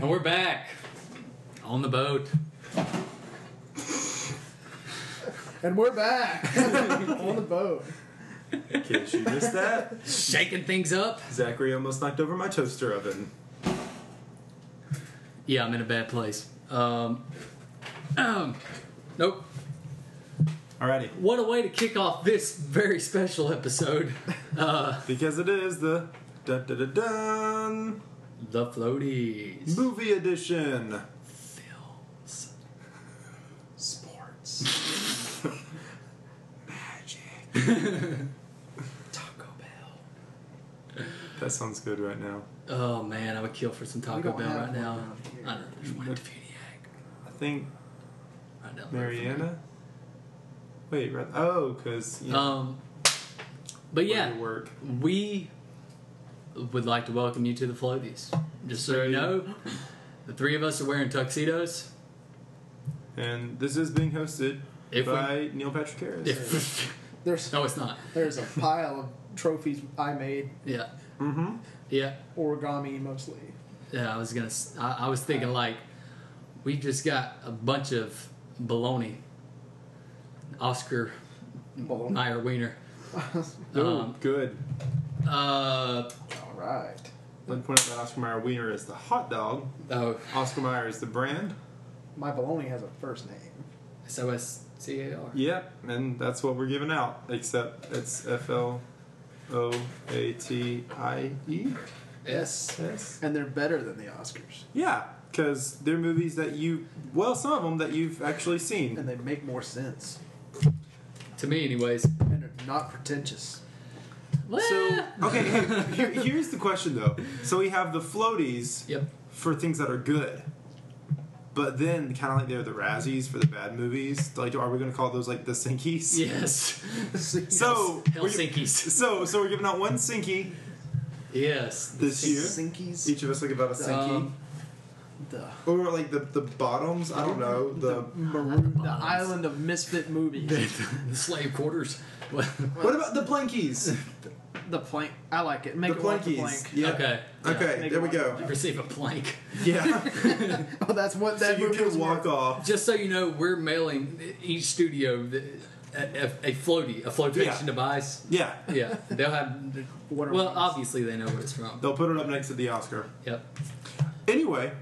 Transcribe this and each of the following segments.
And we're back on the boat. And we're back on the boat. In case you missed that, Shaking things up. Zachary almost knocked over my toaster oven. Yeah, I'm in a bad place. Nope. Alrighty. What a way to kick off this very special episode. Because it is the dun The Floaties. movie edition. Films. Sports. Magic. Taco Bell. That sounds good right now. Oh man, I would kill for some We Taco don't Bell have right one now. around here. I don't know. There's one in Funiac. I think Right down the road from me. Mariana. Wait, right? Oh, because But yeah, work. we would like to welcome you to the Floaties. Just so you know, the three of us are wearing tuxedos. And this is being hosted If we- by Neil Patrick Harris. No, it's not. There's a pile of trophies I made, Yeah, Mm-hmm. yeah, origami mostly. yeah. I was thinking like, we just got a bunch of baloney. Oscar Bologna. Meyer Wiener. Good. All right. Let me point out that Oscar Mayer Wiener is the hot dog. Oh, Oscar Mayer is the brand. My bologna has a first name. SOSCAR. Yep, and that's what we're giving out. Except it's FLOATIE. Yes. And they're better than the Oscars. Yeah, because they're movies that some of them that you've actually seen. And they make more sense. To me, anyways. And they're not pretentious. So, okay, here's the question though. So we have the floaties Yep. for things that are good. But then, kind of like they're the Razzies for the bad movies. Like, are we going to call those like the Sinkies? Yes. So Helsinki's. So we're giving out one Sinky Yes. this year. Sinkies. Each of us will give out a Sinky. Or like the bottoms. I don't know. The island of misfit movies. The slave quarters. What about the Plankies? The plank. I like it. Make The it like the Plankies. plank. Yeah. Okay. Okay, Make there it we like go. the You receive a plank. Yeah. Oh, that's what So that you movie was can walk worth. off. Just so you know, we're mailing each studio a floaty, a flotation Yeah. device. Yeah. Yeah, they'll have. What are Well, these? obviously they know what it's from. They'll put it up next to the Oscar. Yep. Anyway,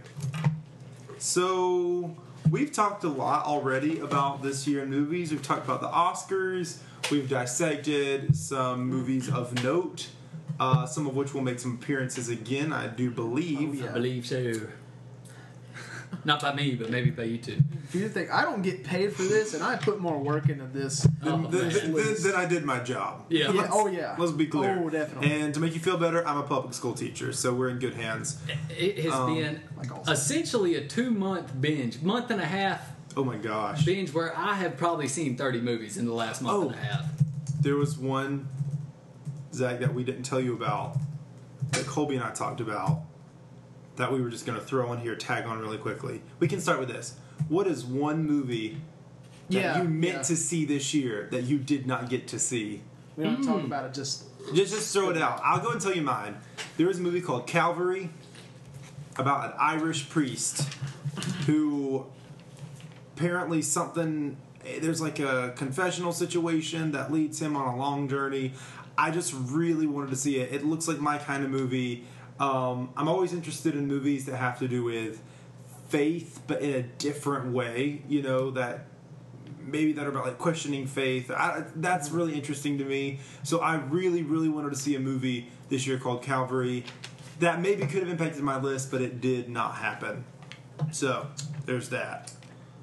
so we've talked a lot already about this year in movies. We've talked about the Oscars. We've dissected some movies of note, some of which will make some appearances again, I do believe. Oh, yeah. I believe so. Not by me, but maybe by you two. If you think I don't get paid for this, and I put more work into this, Oh, man. Then I did my job. Yeah. Yeah, oh, yeah. Let's be clear. Oh, definitely. And to make you feel better, I'm a public school teacher, so we're in good hands. It has been like also- essentially a 2-month binge, month and a half Oh my gosh. binge where I have probably seen 30 movies in the last month and a half. There was one, Zach, that we didn't tell you about, that Colby and I talked about, that we were just going to throw in here, tag on really quickly. We can start with this. What is one movie that you meant to see this year that you did not get to see? we don't talk about it. Just Just throw it out. I'll go and tell you mine. There was a movie called Calvary about an Irish priest who apparently there's like a confessional situation that leads him on a long journey. I just really wanted to see it. It looks like my kind of movie. I'm always interested in movies that have to do with faith, but in a different way, that are about like questioning faith. That's really interesting to me. So I really, really wanted to see a movie this year called Calvary that maybe could have impacted my list, but it did not happen. So there's that.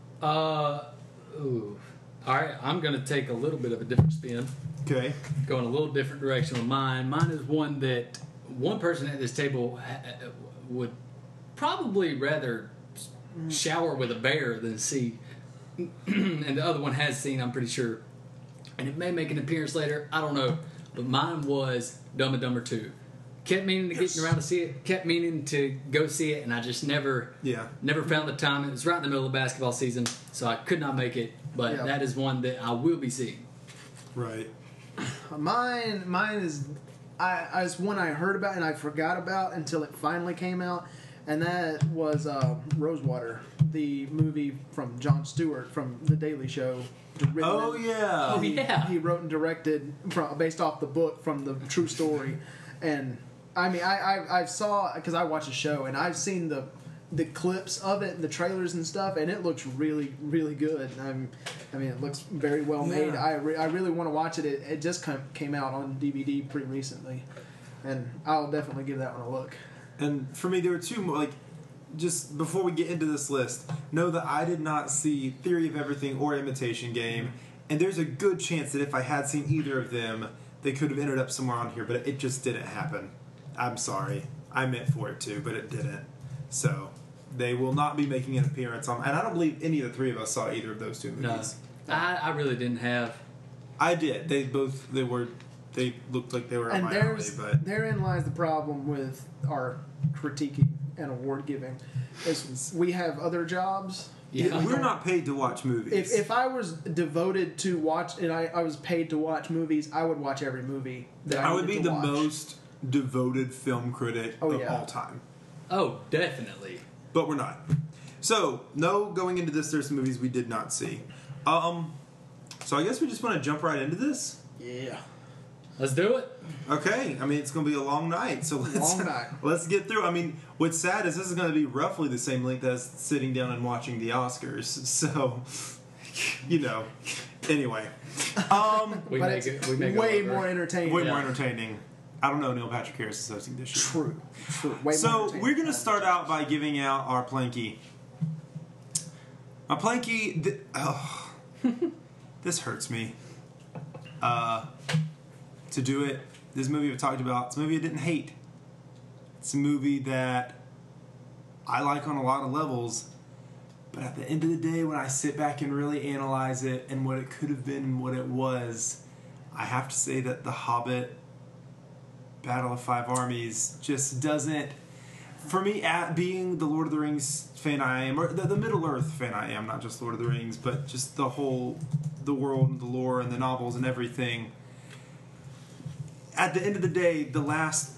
Ooh. All right, I'm going to take a little bit of a different spin. Okay. Going a little different direction with mine. Mine is one that one person at this table would probably rather shower with a bear than see, and the other one has seen, I'm pretty sure, and it may make an appearance later. I don't know, but mine was Dumb and Dumber 2. Kept meaning to get around to see it. Kept meaning to go see it, and I just never found the time. It was right in the middle of basketball season, so I could not make it. But that is one that I will be seeing. Right. mine is, it's one I heard about and I forgot about until it finally came out. and that was Rosewater, the movie from Jon Stewart from The Daily Show. Oh yeah. Oh, yeah. He wrote and directed based off the book from the true story, and I mean I saw, because I watched the show and I've seen the clips of it, the trailers and stuff, and it looks really, really good. I mean, it looks very well made. Yeah. I really want to watch it. It just came out on DVD pretty recently, and I'll definitely give that one a look. And for me, there were two more, like, just before we get into this list, know that I did not see Theory of Everything or Imitation Game, and there's a good chance that if I had seen either of them, they could have ended up somewhere on here, but it just didn't happen. I'm sorry. I meant for it to, but it didn't. So, they will not be making an appearance on, and I don't believe any of the three of us saw either of those two movies. No, I really didn't have. I did. They looked like they were on And my alley, but therein lies the problem with our critiquing and award giving. Is we have other jobs. Yeah. we're not paid to watch movies. If I was devoted to watch, and I was paid to watch movies, I would watch every movie that I I would be needed to the watch. most devoted film critic of yeah. all time. Oh, definitely. But we're not. So, no, going into this, there's some movies we did not see. So I guess we just want to jump right into this. Yeah. Let's do it. Okay, I mean, it's going to be a long night, so Long night. let's get through. I mean, what's sad is this is going to be roughly the same length as sitting down and watching the Oscars. So, you know, anyway. We But make it's it. We make way it over. more entertaining. Way more entertaining. I don't know, Neil Patrick Harris is hosting this show. True. Way more So, entertaining. we're going to start out by giving out our Planky. My Planky... this hurts me. To do it, this movie I've talked about, it's a movie I didn't hate. It's a movie that I like on a lot of levels, but at the end of the day, when I sit back and really analyze it and what it could have been and what it was, I have to say that The Hobbit, Battle of Five Armies, just doesn't... For me, at being the Lord of the Rings fan I am, or the Middle-earth fan I am, not just Lord of the Rings, but just the whole... the world and the lore and the novels and everything. At the end of the day, the last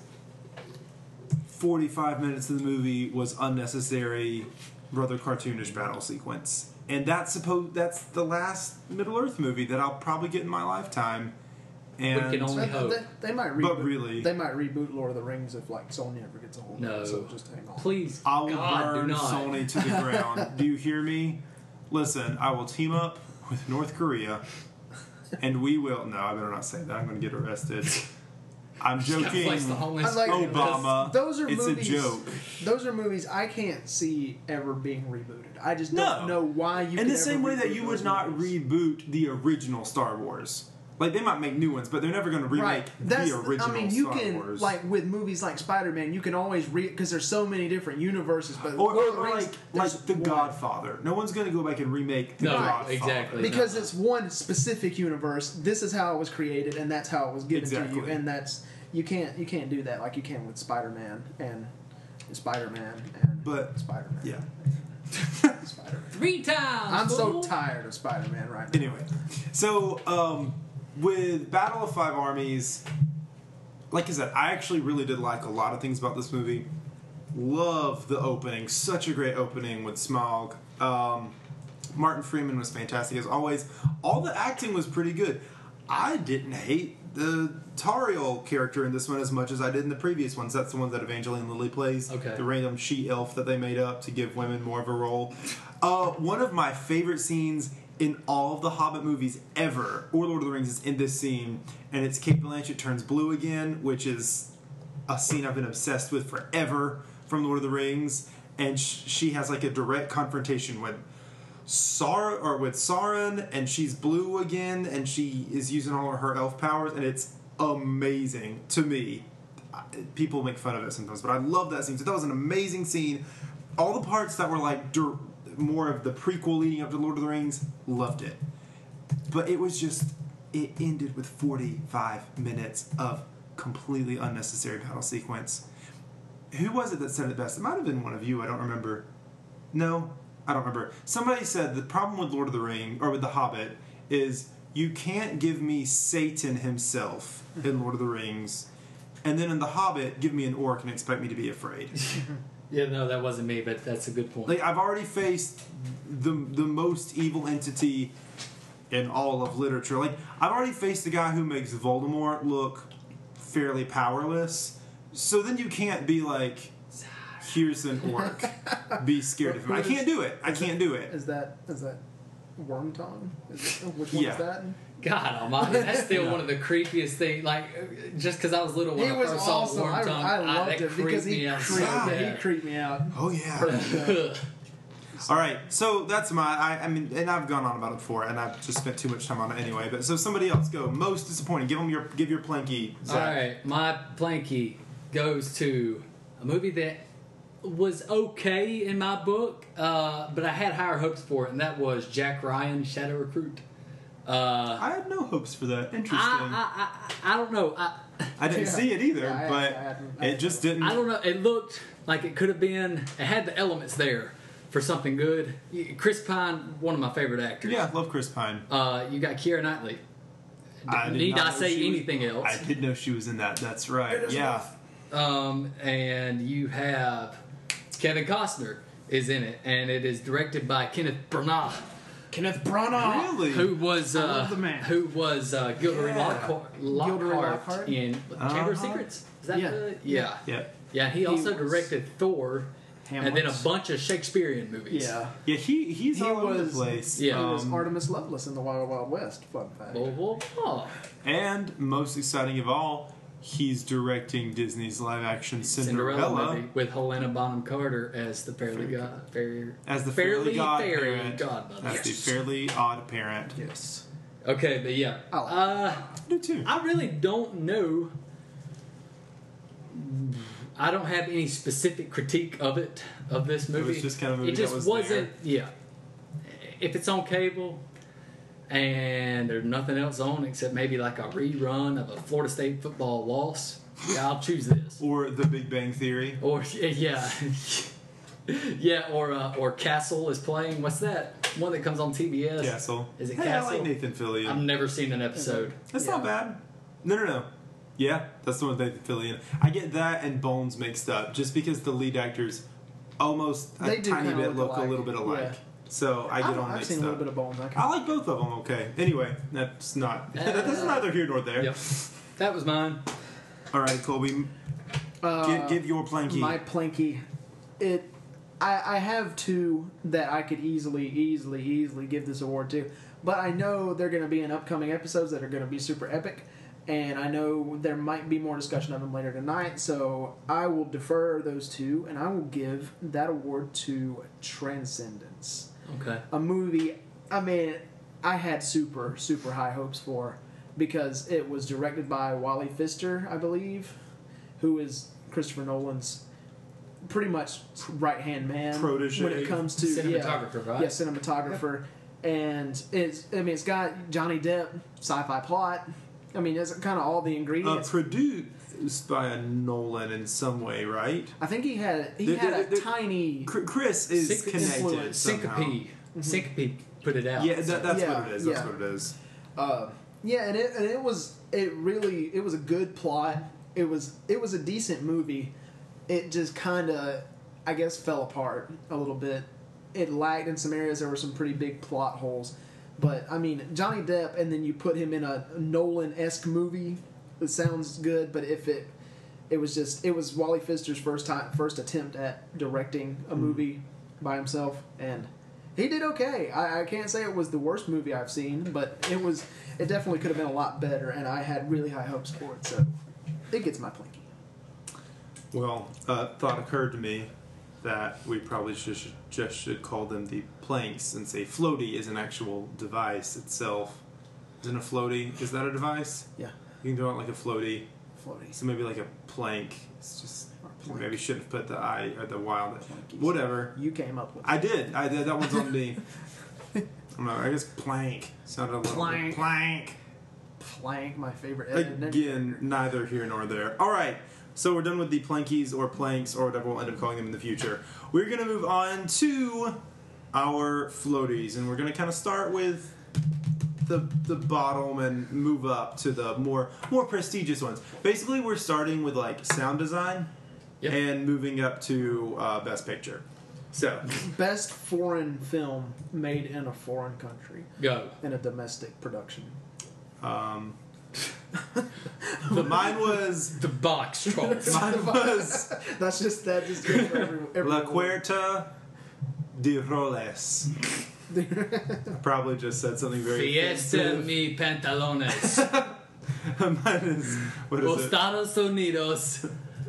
45 minutes of the movie was unnecessary, rather cartoonish battle sequence. And that's the last Middle-earth movie that I'll probably get in my lifetime. And We can only hope. They might reboot. But really- they might reboot Lord of the Rings if Sony ever gets a hold of No. it. So just hang on. Please, I will God, do burn not. Sony to the ground. Do you hear me? Listen, I will team up with North Korea, and we will... No, I better not say that. I'm going to get arrested. I'm joking. Place the homeless Unlike people. Obama. Those are It's movies, a joke. Those are movies I can't see ever being rebooted. I just No. don't know why you. In could the ever same way that reboot you those would not movies. reboot the original Star Wars. Like, they might make new ones, but they're never going to remake Right. That's the original I mean, you Star can Wars. like with movies like Spider-Man, you can always because there's so many different universes. But or Lord of the Rings, like there's The one. Godfather. No one's going to go back and remake The No, Godfather. exactly. Because it's one specific universe. This is how it was created, and that's how it was given to you. Exactly. And that's you can't do that like you can with Spider-Man and Spider-Man. But, Spider-Man. yeah. Spider-Man. 3 times. I'm so fool. tired of Spider-Man right now. Anyway, so with Battle of Five Armies, like I said, I actually really did like a lot of things about this movie. Love the opening. Such a great opening with Smaug. Martin Freeman was fantastic as always. All the acting was pretty good. I didn't hate the Tariel character in this one as much as I did in the previous ones. That's the one that Evangeline Lilly plays. Okay. The random she-elf that they made up to give women more of a role. One of my favorite scenes in all of the Hobbit movies ever, or Lord of the Rings, is in this scene, and it's Cate Blanchett turns blue again, which is a scene I've been obsessed with forever from Lord of the Rings, and she has like a direct confrontation with Sauron, and she's blue again, and she is using all of her elf powers, and it's amazing to me. People make fun of it sometimes, but I love that scene. So that was an amazing scene. All the parts that were like more of the prequel leading up to Lord of the Rings, loved it. But it was just, it ended with 45 minutes of completely unnecessary battle sequence. Who was it that said it best? It might have been one of you, I don't remember. No, I don't remember. Somebody said the problem with Lord of the Rings, or with The Hobbit, is you can't give me Satan himself in Lord of the Rings, and then in The Hobbit, give me an orc and expect me to be afraid. Yeah, no, that wasn't me, but that's a good point. Like, I've already faced the most evil entity in all of literature. Like, I've already faced the guy who makes Voldemort look fairly powerless. So then you can't be like, here's an orc. Be scared of him. I can't do it. I can't do it. Is that Wormtongue? Which one is that? God almighty, that's still one of the creepiest things. Like, just because I was little when He I was first saw awesome. Wormtongue, I loved that him because creeped he me out so he creeped me out. Oh, yeah. All right, so that's I mean, and I've gone on about it before, and I've just spent too much time on it anyway. But so somebody else go. Most disappointing. Give your Planky, Zach. All right, my Planky goes to a movie that was okay in my book, but I had higher hopes for it, and that was Jack Ryan, Shadow Recruit. I had no hopes for that. Interesting. I don't know. I didn't see it either, Yeah, but it just didn't. I don't know. It looked like it could have been. It had the elements there for something good. Chris Pine, one of my favorite actors. Yeah, love Chris Pine. You got Keira Knightley. I did Need not I know say she was- anything else? I did know she was in that. That's right. Yeah. And you have Kevin Costner is in it, and it is directed by Kenneth Branagh, Kenneth Branagh. Really? who was love the man. Gilderoy Yeah. Lockhart in Chamber of Uh-huh. Secrets. Is that Yeah. yeah. Yeah. Yeah, he also was directed Thor, and then a Hamlet. bunch of Shakespearean movies. Yeah. Yeah, he's He all over the was- place. Yeah. He was Artemis Lovelace in the Wild Wild West. Fun fact. Blah, blah, blah. And most exciting of all, he's directing Disney's live-action Cinderella, movie with Helena Bonham Carter as the fairly as the Fairly God fairy parent. godmother. As the Fairly Odd Parent. Yes. Okay, but yeah, I like I do too. I really don't know. I don't have any specific critique of this movie. just kind of a movie It just that was wasn't. Yeah, if it's on cable and there's nothing else on except maybe like a rerun of a Florida State football loss, yeah, I'll choose this. Or The Big Bang Theory. Or yeah, yeah, or Castle is playing. What's that one that comes on TBS? Castle. Is it Hey, Castle? I like Nathan Fillion. I've never seen an episode. That's Yeah. not bad. No. Yeah, that's the one with Nathan Fillion. I get that and Bones mixed up just because the lead actors almost They a do tiny kinda bit look look a alike. little bit alike. Yeah. So I get all I've mixed seen a little up. bit of Bones. I like both of them. Okay. Anyway, that's not. That's neither here nor there. Yep, that was mine. All right, Colby. Give your Planky. My Planky. I have two that I could easily give this award to, but I know they're going to be in upcoming episodes that are going to be super epic, and I know there might be more discussion of them later tonight, so I will defer those two, and I will give that award to Transcendence. Okay. A movie, I mean, I had super high hopes for, because it was directed by Wally Pfister, I believe, who is Christopher Nolan's pretty much right-hand man Protege. when it comes to Cinematographer, right? Yeah, cinematographer. And it's got Johnny Depp, sci-fi plot. I mean, it's kind of all the ingredients. Produced by a Nolan in some way, right? I think he had a tiny. Chris is Sync- connected influence. somehow. Syncope put it out. Yeah, that's Yeah, what it is. yeah. That's what it is. Yeah, and it was a good plot. It was a decent movie. It just kind of, I guess, fell apart a little bit. It lagged in some areas. There were some pretty big plot holes. But, I mean, Johnny Depp, and then you put him in a Nolan-esque movie, it sounds good, but if it was Wally Pfister's first attempt at directing a movie by himself, and he did okay. I can't say it was the worst movie I've seen, but it definitely could have been a lot better, and I had really high hopes for it, so it gets my Planky. Well, thought occurred to me that we probably just should call them the planks, since a floaty is an actual device itself. Isn't a floaty? Is that a device? Yeah, You can do it like a floaty. floaty. So maybe like a plank. It's just Or plank. maybe shouldn't have put the I or the Y on it. Plankies. Whatever. You came up with I did. That one's on me. I don't know. I guess plank sounded a little Plank. plank. Plank, my favorite. Again, neither here nor there. All right. So we're done with the plankies or planks or whatever we'll end up calling them in the future. We're going to move on to our floaties, and we're going to kind of start with the bottom and move up to the more prestigious ones. Basically, we're starting with like sound design, Yep. and moving up to Best Picture. So, Best foreign film made in a foreign country Go. in a domestic production. mine was The box trolls. mine was That just goes for every La Puerta de Roles. I probably just said something very Fiesta offensive. mi pantalones. Mine is what is it? Estados Unidos.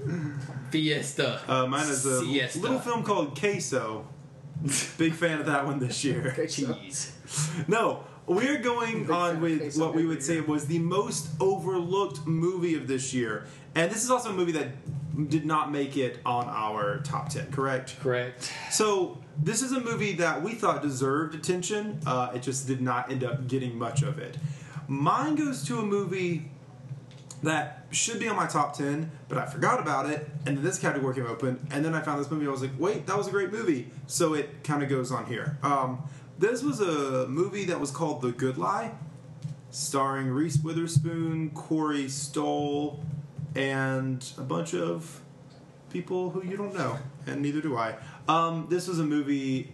Fiesta. Mine is a Siesta. little film called Queso. Big fan of that one this year. Okay, so- Cheese. No, we're going Big on fan with of Queso what we every would say year. was the most overlooked movie of this year. And this is also a movie that did not make it on our top 10, correct? Correct. So, this is a movie that we thought deserved attention. It just did not end up getting much of it. Mine goes to a movie that should be on my top 10, but I forgot about it, and then this category came open, and then I found this movie, I was like, wait, that was a great movie. So it kind of goes on here. This was a movie that was called The Good Lie, starring Reese Witherspoon, Corey Stoll, and a bunch of people who you don't know, and neither do I. This was a movie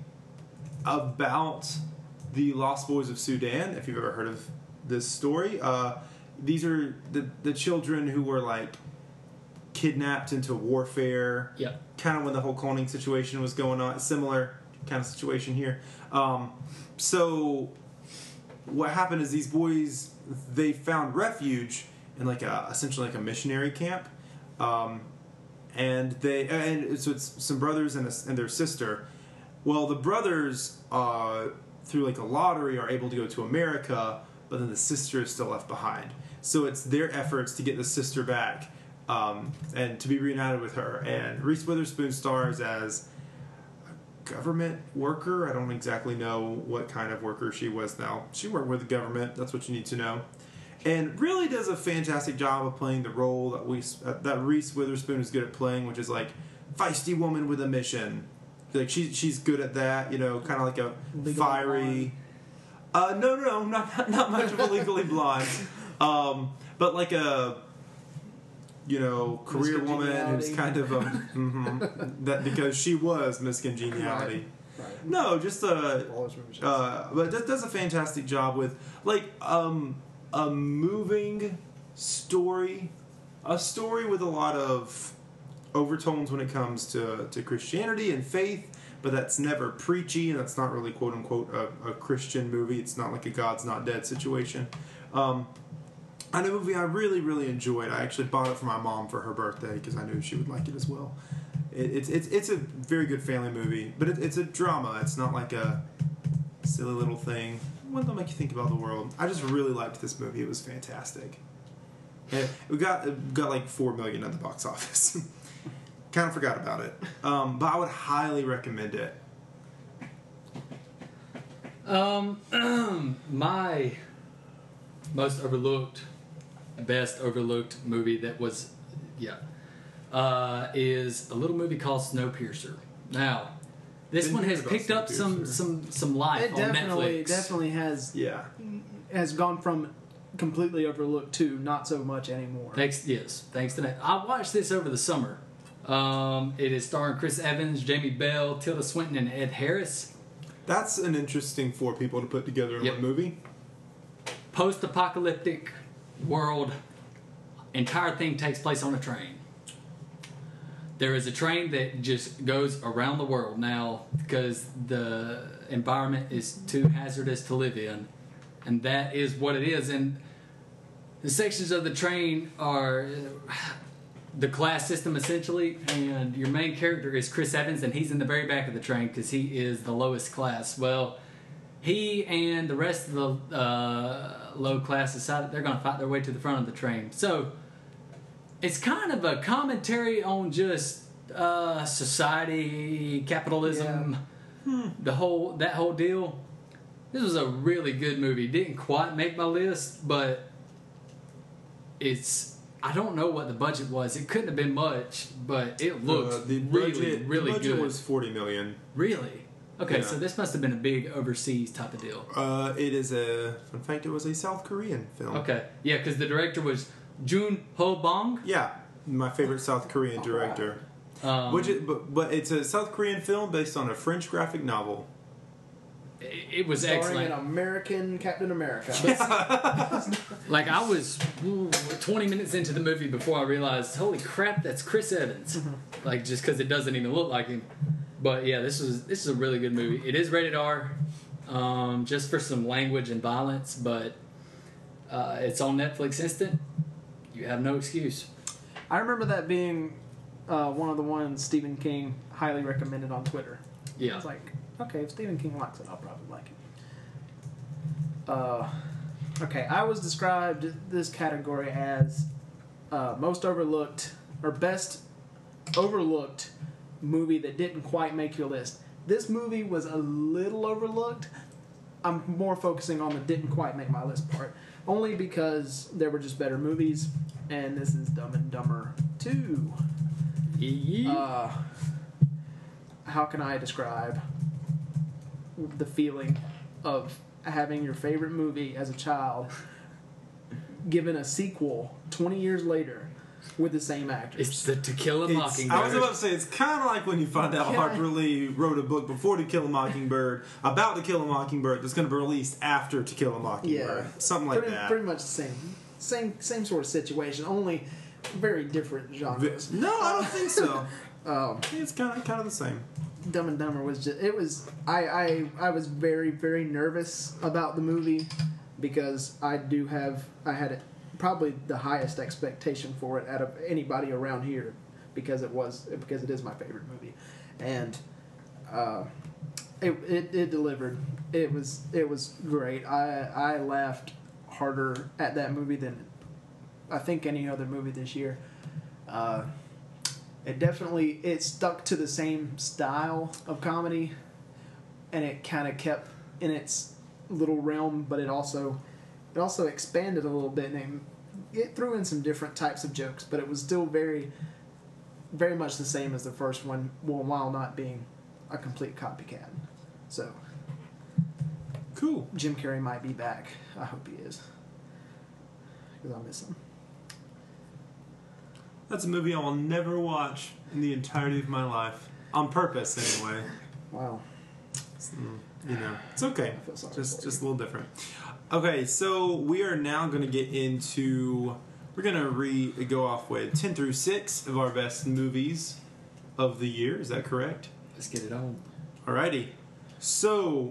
about the Lost Boys of Sudan, if you've ever heard of this story. These are the children who were like kidnapped into warfare. Yep. Kind of when the whole cloning situation was going on. Similar kind of situation here. So what happened is these boys, they found refuge in like essentially like a missionary camp. And so it's some brothers and their sister. Well, the brothers, through like a lottery, are able to go to America, but then the sister is still left behind. So it's their efforts to get the sister back and to be reunited with her. And Reese Witherspoon stars as a government worker. I don't exactly know what kind of worker she was now. She worked with the government. That's what you need to know. And really does a fantastic job of playing the role that Reese Witherspoon is good at playing, which is like feisty woman with a mission. Like she's good at that, you know, kind of like a Legally fiery. No, not much of a Legally Blonde, but like a, you know, career Miss woman who's Congeniality. kind of that because she was Miss Congeniality. Right. No, just a. Always remember But it does a fantastic job with like a moving story, a story with a lot of overtones when it comes to Christianity and faith, but that's never preachy, and that's not really quote unquote a Christian movie. It's not like a God's Not Dead situation. And a movie I really, really enjoyed. I actually bought it for my mom for her birthday because I knew she would like it as well. It's a very good family movie, but it's a drama. It's not like a silly little thing. One that'll make you think about the world. I just really liked this movie. It was fantastic. And it got like $4 million at the box office. Kind of forgot about it, but I would highly recommend it. My most overlooked, best overlooked movie that was, is a little movie called Snowpiercer. Now, this Didn't one hear has about picked up Snowpiercer. some life It on Netflix. definitely has gone from completely overlooked to not so much anymore. Thanks to that. I watched this over the summer. It is starring Chris Evans, Jamie Bell, Tilda Swinton, and Ed Harris. That's an interesting 4 people to put together in Yep. one movie. Post-apocalyptic world. Entire thing takes place on a train. There is a train that just goes around the world now because the environment is too hazardous to live in. And that is what it is. And the sections of the train are the class system, essentially. And your main character is Chris Evans, and he's in the very back of the train because he is the lowest class. Well, he and the rest of the low class decided they're going to fight their way to the front of the train. So it's kind of a commentary on just society, capitalism, that whole deal. This was a really good movie. Didn't quite make my list, but I don't know what the budget was. It couldn't have been much, but it looked The really budget good. was $40 million. Really? Okay, Yeah. so this must have been a big overseas type of deal. It is fun fact, it was a South Korean film. Okay, yeah, because the director was Jun Ho Bong. Yeah, my favorite South Korean director. But it's a South Korean film based on a French graphic novel. It was Starring excellent. an American Captain America. Like, I was 20 minutes into the movie before I realized, holy crap, that's Chris Evans. Like, just because it doesn't even look like him. But yeah, this is a really good movie. It is rated R, just for some language and violence, but it's on Netflix Instant. You have no excuse. I remember that being one of the ones Stephen King highly recommended on Twitter. I Yeah. was like, okay, if Stephen King likes it, I'll probably like it. Okay, I was described this category as most overlooked or best overlooked movie that didn't quite make your list. This movie was a little overlooked. I'm more focusing on the didn't quite make my list part, only because there were just better movies, and this is Dumb and Dumber 2. How can I describe the feeling of having your favorite movie as a child given a sequel 20 years later with the same actors? It's the To Kill a Mockingbird. I was about to say, it's kind of like when you find out Harper Lee wrote a book before To Kill a Mockingbird about To Kill a Mockingbird that's going to be released after To Kill a Mockingbird. Something like that. Pretty much the same sort of situation, only very different genres. No, I don't think so. I think it's kind of the same. Dumb and Dumber was just, it was, I was very, very nervous about the movie because I had it, probably the highest expectation for it out of anybody around here because it is my favorite movie, and it delivered. It was great. I laughed harder at that movie than I think any other movie this year. It stuck to the same style of comedy, and it kind of kept in its little realm, but it also expanded a little bit, and it threw in some different types of jokes, but it was still very, very much the same as the first one, while not being a complete copycat. So, cool. Jim Carrey might be back. I hope he is, because I miss him. That's a movie I will never watch in the entirety of my life. On purpose, anyway. Wow. It's okay. I feel sorry Just for a little different. Okay, so we are now going to get into... We're going to go off with 10 through 6 of our best movies of the year. Is that correct? Let's get it on. Alrighty. So,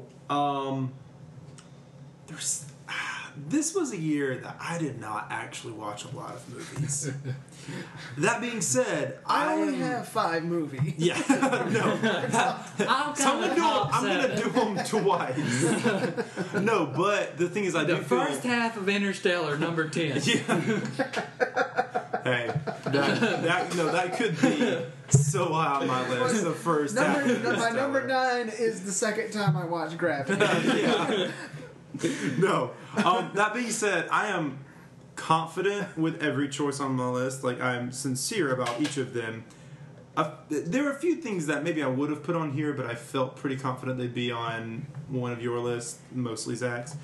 this was a year that I did not actually watch a lot of movies. That being said, I only have 5 movies. Yeah, no. I'm gonna do them twice. No, but the thing is, The first half of Interstellar, number 10. Yeah. Hey, that could be so high on my list. The first half. Of My number Interstellar. 9 is the second time I watched Gravity. Yeah. No. That being said, I am confident with every choice on my list. Like, I'm sincere about each of them. There are a few things that maybe I would have put on here, but I felt pretty confident they'd be on one of your lists, mostly Zach's.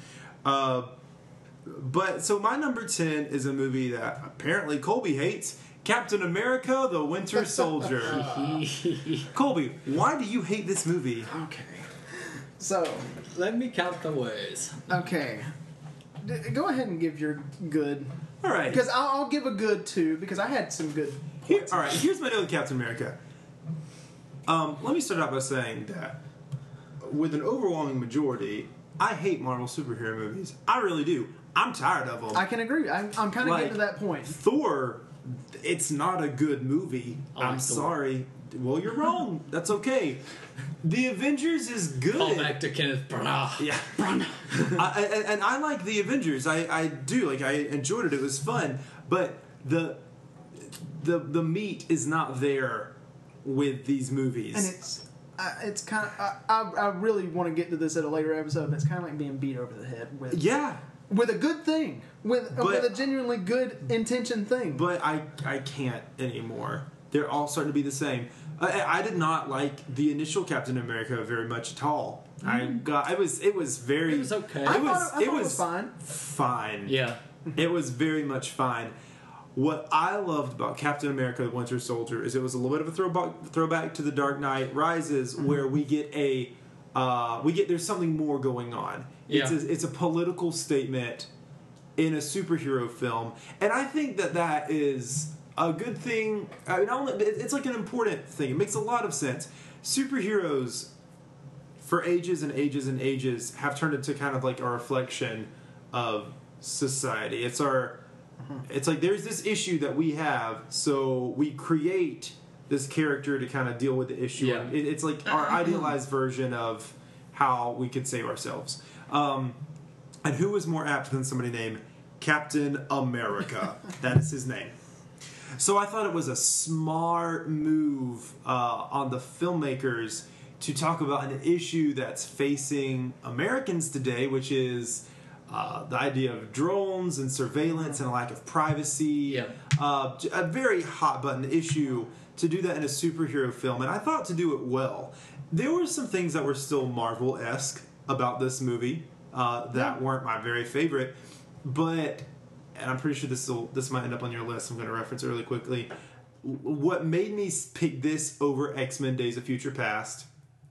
But so my number 10 is a movie that apparently Colby hates. Captain America: The Winter Soldier. Colby, why do you hate this movie? Okay. So, Let me count the ways. okay. Go ahead and give your good. All right. Because I'll give a good too, because I had some good Here, points. all right, here's my deal with Captain America. Let me start out by saying that with an overwhelming majority, I hate Marvel superhero movies. I really do. I'm tired of them. I can agree. I'm kind of getting to that point. Thor, it's not a good movie. I I'm like Thor. sorry. Well, you're wrong. That's okay. The Avengers is good. Call back to Kenneth Branagh. Yeah, and I like the Avengers. I do. Like, I enjoyed it. It was fun. But the meat is not there with these movies. And it's kind of. I really want to get to this at a later episode, but it's kind of like being beat over the head with. Yeah. With a good thing, with a genuinely good intention thing. But I can't anymore. They're all starting to be the same. I did not like the initial Captain America very much at all. It was very. It was okay. I thought it was fine. Fine. Yeah. It was very much fine. What I loved about Captain America: The Winter Soldier is it was a little bit of a throwback to The Dark Knight Rises, where we get there's something more going on. Yeah. It's a political statement in a superhero film, and I think that is a good thing. I mean, it's like an important thing. It makes a lot of sense. Superheroes, for ages and ages and ages, have turned into kind of like a reflection of society. It's like there's this issue that we have, so we create this character to kind of deal with the issue. Yeah. It's like our idealized version of how we could save ourselves. And who is more apt than somebody named Captain America? That is his name. So I thought it was a smart move on the filmmakers to talk about an issue that's facing Americans today, which is the idea of drones and surveillance and a lack of privacy. Yeah. A very hot button issue to do that in a superhero film, and I thought to do it well. There were some things that were still Marvel-esque about this movie that weren't my very favorite, but, and I'm pretty sure this might end up on your list, I'm going to reference it really quickly. What made me pick this over X-Men Days of Future Past,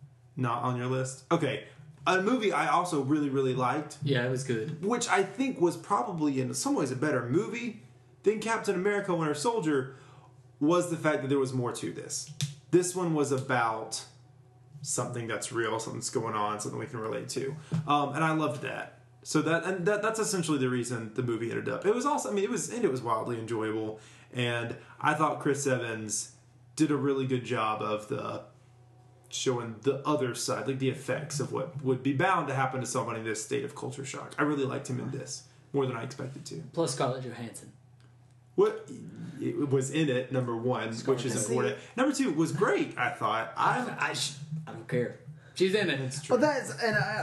not on your list? Okay, a movie I also really, really liked. Yeah, it was good. Which I think was probably in some ways a better movie than Captain America: Winter Soldier, was the fact that there was more to this. This one was about something that's real, something that's going on, something we can relate to. And I loved that. So that's essentially the reason the movie ended up. It was also, I mean, it was wildly enjoyable, and I thought Chris Evans did a really good job of showing the other side, like the effects of what would be bound to happen to somebody in this state of culture shock. I really liked him in this more than I expected to. Plus Scarlett Johansson. What it was in it, number one, which is important. Number two was great. I thought. I don't care. She's in it. It's true. Well, that's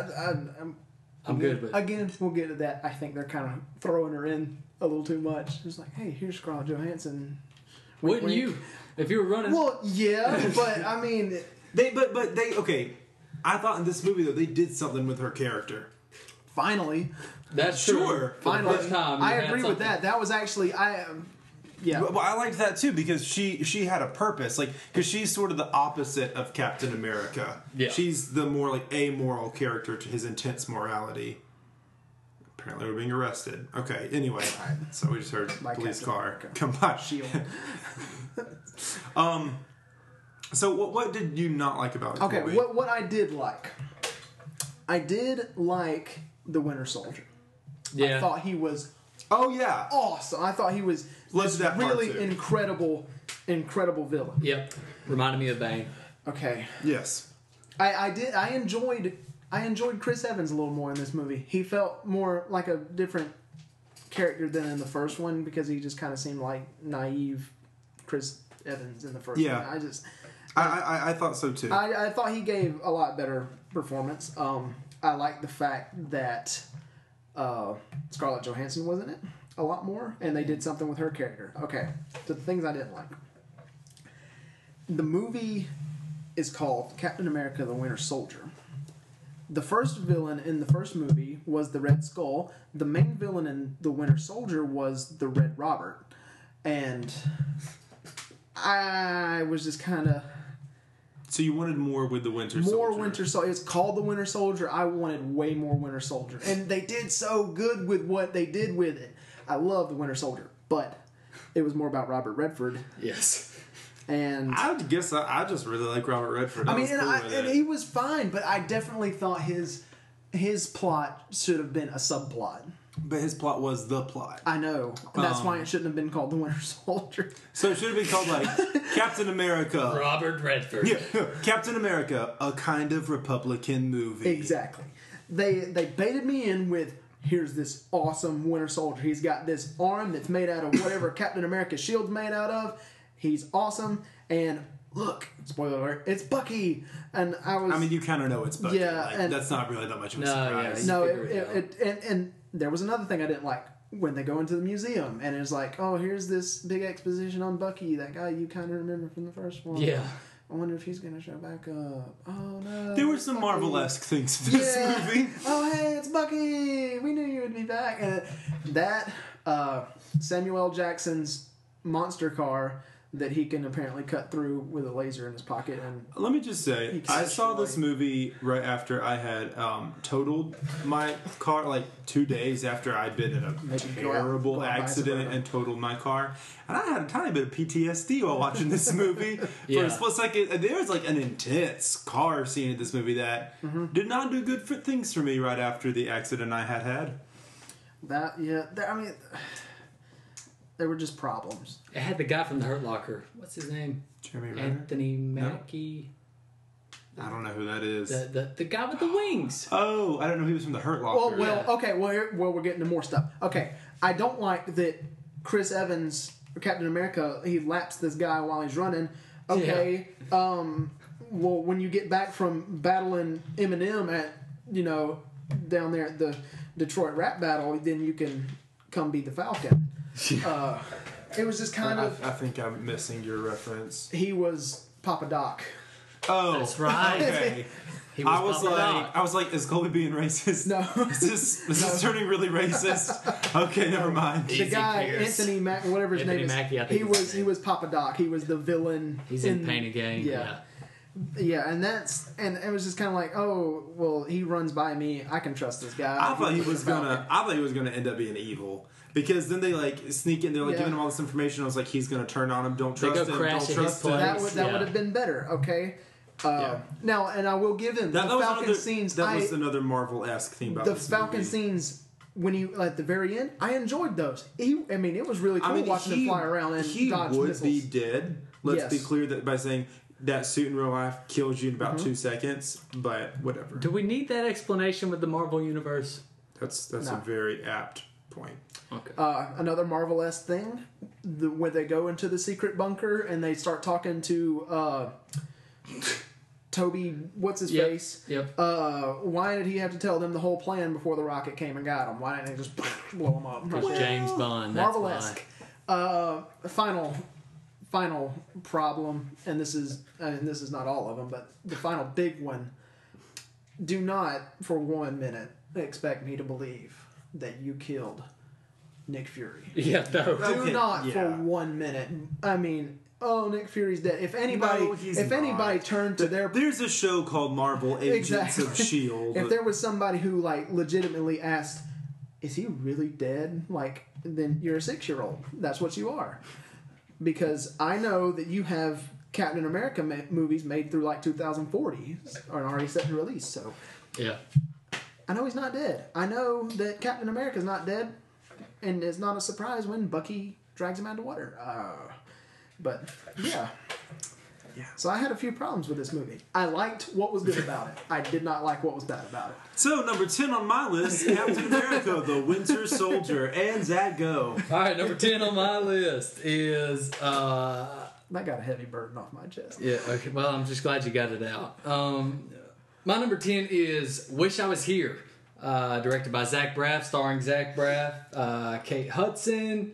and I'm good with it. Again, we'll get to that. I think they're kind of throwing her in a little too much. It's like, hey, here's Scarlett Johansson. Wink, Wouldn't wink. you? If you were running. Well, yeah, but I mean, they okay. I thought in this movie though they did something with her character. finally, That's Sure. true. For the finally, first time, I you had agree with something. that. That was actually yeah. Well, I liked that too because she had a purpose, like because she's sort of the opposite of Captain America. Yeah. She's the more like amoral character to his intense morality. Apparently, we're being arrested. Okay. Anyway, so we just heard By police Captain car America. come by. Shield. So what did you not like about it? Okay, what I did like the Winter Soldier. Yeah. I thought he was Oh yeah. awesome. I thought he was Loved this that part, really too. incredible villain. Yep. Reminded me of Bane. Okay, Yes. I enjoyed Chris Evans a little more in this movie. He felt more like a different character than in the first one because he just kind of seemed like naive Chris Evans in the first Yeah. one. I thought so too. I thought he gave a lot better performance. I like the fact that Scarlett Johansson was in it a lot more, and they did something with her character. Okay, so the things I didn't like. The movie is called Captain America: The Winter Soldier. The first villain in the first movie was the Red Skull. The main villain in The Winter Soldier was the Red Robert. And I was just kind of... So you wanted more with the Winter Soldier. More Winter Soldier. It's called the Winter Soldier. I wanted way more Winter Soldier. And they did so good with what they did with it. I love the Winter Soldier. But it was more about Robert Redford. Yes. And I guess I just really like Robert Redford. I mean, was cool with and it. he was fine, but I definitely thought his plot should have been a subplot. But his plot was the plot. I know. And that's why it shouldn't have been called the Winter Soldier. So it should have been called like Captain America. Robert Redford. Yeah, Captain America, a kind of Republican movie. Exactly. They baited me in with, here's this awesome Winter Soldier. He's got this arm that's made out of whatever Captain America's shield's made out of. He's awesome. And look, spoiler alert, it's Bucky. And I mean, you kind of know it's Bucky. Yeah, Like, and- that's not really that much of a No, surprise. yeah. No, You figure it and there was another thing I didn't like when they go into the museum and it's like, oh, here's this big exposition on Bucky, that guy you kind of remember from the first one. Yeah. I wonder if he's gonna show back up. Oh no! There were some Bucky. Marvel-esque things to this movie. Oh hey, it's Bucky. We knew you would be back. And that Samuel L. Jackson's monster car that he can apparently cut through with a laser in his pocket. And Let me just say, He can I saw destroy. this movie right after I had totaled my car, like 2 days after I'd been in a go out terrible and buy accident some. and totaled my car. And I had a tiny bit of PTSD while watching this movie. For Yeah. a split second, there was like an intense car scene in this movie that did not do good things for me right after the accident I had. I mean, there were just problems. It had the guy from the Hurt Locker. What's his name? Jeremy Renner? Anthony Mackie. I don't know who that is. The guy with the wings. Oh, I don't know he was from the Hurt Locker. Okay. Well, we're getting to more stuff. Okay, I don't like that Chris Evans, or Captain America, he laps this guy while he's running. Okay, well, when you get back from battling Eminem at, down there at the Detroit rap battle, then you can come be the Falcon. It was just kind of. I think I'm missing your reference. He was Papa Doc. Oh, That's right. Okay. He I Papa was like, is Colby being racist? No. Is this turning really racist? Okay, never mind. The Easy, guy, Pierce. Anthony Mack, whatever his Anthony name is, Mackie, I think is his he was Papa Doc. He was the villain. He's in Pain Again. Yeah. Yeah, and it was just kind of like, oh, well, he runs by me. I can trust this guy. I thought he was Falcon. gonna end up being evil because then they like sneak in. They're like giving him all this information. I was like, he's gonna turn on him. Don't They trust go him. crash Don't at his trust him. place. That Yeah. would have been better. Okay. Yeah. Now, and I will give him That the was Falcon another, scenes. That was another Marvel-esque thing about the this Falcon movie. scenes when you at the very end. I enjoyed those. It was really cool watching him fly around and he dodge would missiles. be dead. Let's Yes. be clear that by saying that suit in real life kills you in about Mm-hmm. 2 seconds, but whatever. Do we need that explanation with the Marvel Universe? That's No. a very apt point. Okay. Another Marvel-esque thing, when they go into the secret bunker and they start talking to Toby, what's his face? Yep. Why did he have to tell them the whole plan before the rocket came and got him? Why didn't they just blow him up? Because James Bond. That's Marvel-esque. Final problem, and this is not all of them, but the final big one. Do not, for 1 minute, expect me to believe that you killed Nick Fury. why. Yeah, no. Do Okay, not yeah. for 1 minute. I mean, Nick Fury's dead. If anybody, No, he's anybody not. turned to their There's a show called Marvel Agents Exactly. of S.H.I.E.L.D. if there was somebody who legitimately asked, "Is he really dead?" Then you're a 6-year-old. That's what you are. Because I know that you have Captain America movies made through 2040 are already set to release. So Yeah. I know he's not dead. I know that Captain America's not dead, and it's not a surprise when Bucky drags him out of water. But yeah. Yeah. So I had a few problems with this movie. I liked what was good about it. I did not like what was bad about it. So, number 10 on my list, Captain America, the Winter Soldier, and Zach Go. All right, number 10 on my list is That got a heavy burden off my chest. yeah. Okay. Well, I'm just glad you got it out. My number 10 is "Wish I Was Here," directed by Zach Braff, starring Zach Braff, Kate Hudson.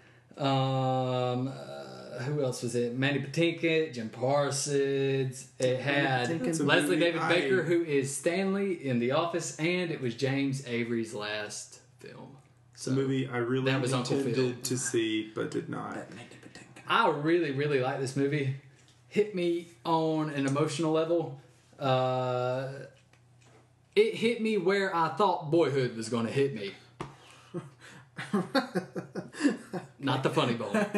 Who else was it? Mandy Patinkin, Jim Parsons. It had Patinkin. Leslie David I- Baker, who is Stanley in The Office, and it was James Avery's last film. It's a movie I really That was Uncle Phil. intended to see, but did not. I really, really like this movie. Hit me on an emotional level. It hit me where I thought Boyhood was going to hit me. Not the funny bone.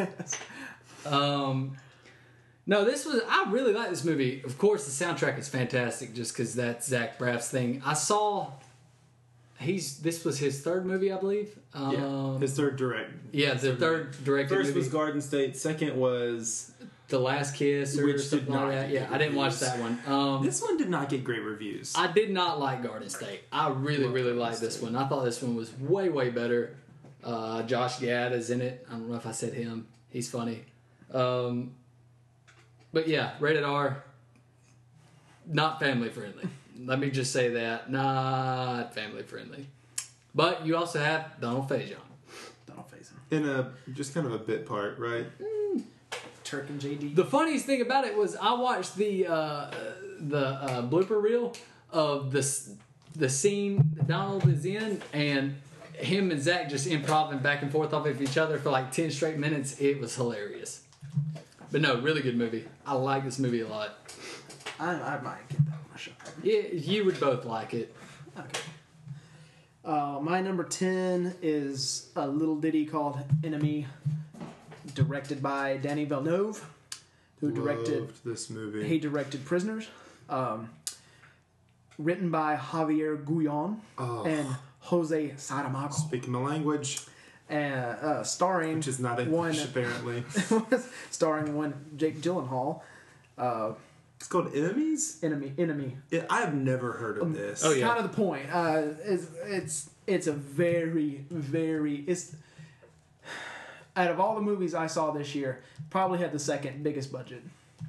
No, I really like this movie. Of course, the soundtrack is fantastic just because that's Zach Braff's thing. I saw this was his third movie, I believe. His third direct. Yeah, the third directed First movie. was Garden State. Second was... The Last Kiss or Which did something not like that. get Yeah, good I didn't watch reviews. that one. This one did not get great reviews. I did not like Garden State. I really, Love really Garden liked this State. one. I thought this one was way, way better. Josh Gad is in it. I don't know if I said him. He's funny. But yeah, rated R. Not family friendly. Let me just say that. Not family friendly. But you also have Donald Faison. Don't face him. In a just kind of a bit part, right? Turk and JD. The funniest thing about it was I watched the blooper reel of the scene that Donald is in, and him and Zach just improving back and forth off of each other for like 10 straight minutes. It was hilarious. But no, really good movie. I like this movie a lot. I might get that on my show. Yeah, you would both like it. Okay. My number 10 is a little ditty called Enemy, directed by Danny Villeneuve, who directed Loved this movie. He directed Prisoners. Written by Javier Guyon and Jose Saramago. Speaking the language, And starring, which is not English apparently. starring one Jake Gyllenhaal. It's called Enemies? Enemy. I have never heard of this. Oh, yeah. Kind of the point. It's a very, very... out of all the movies I saw this year, probably had the second biggest budget.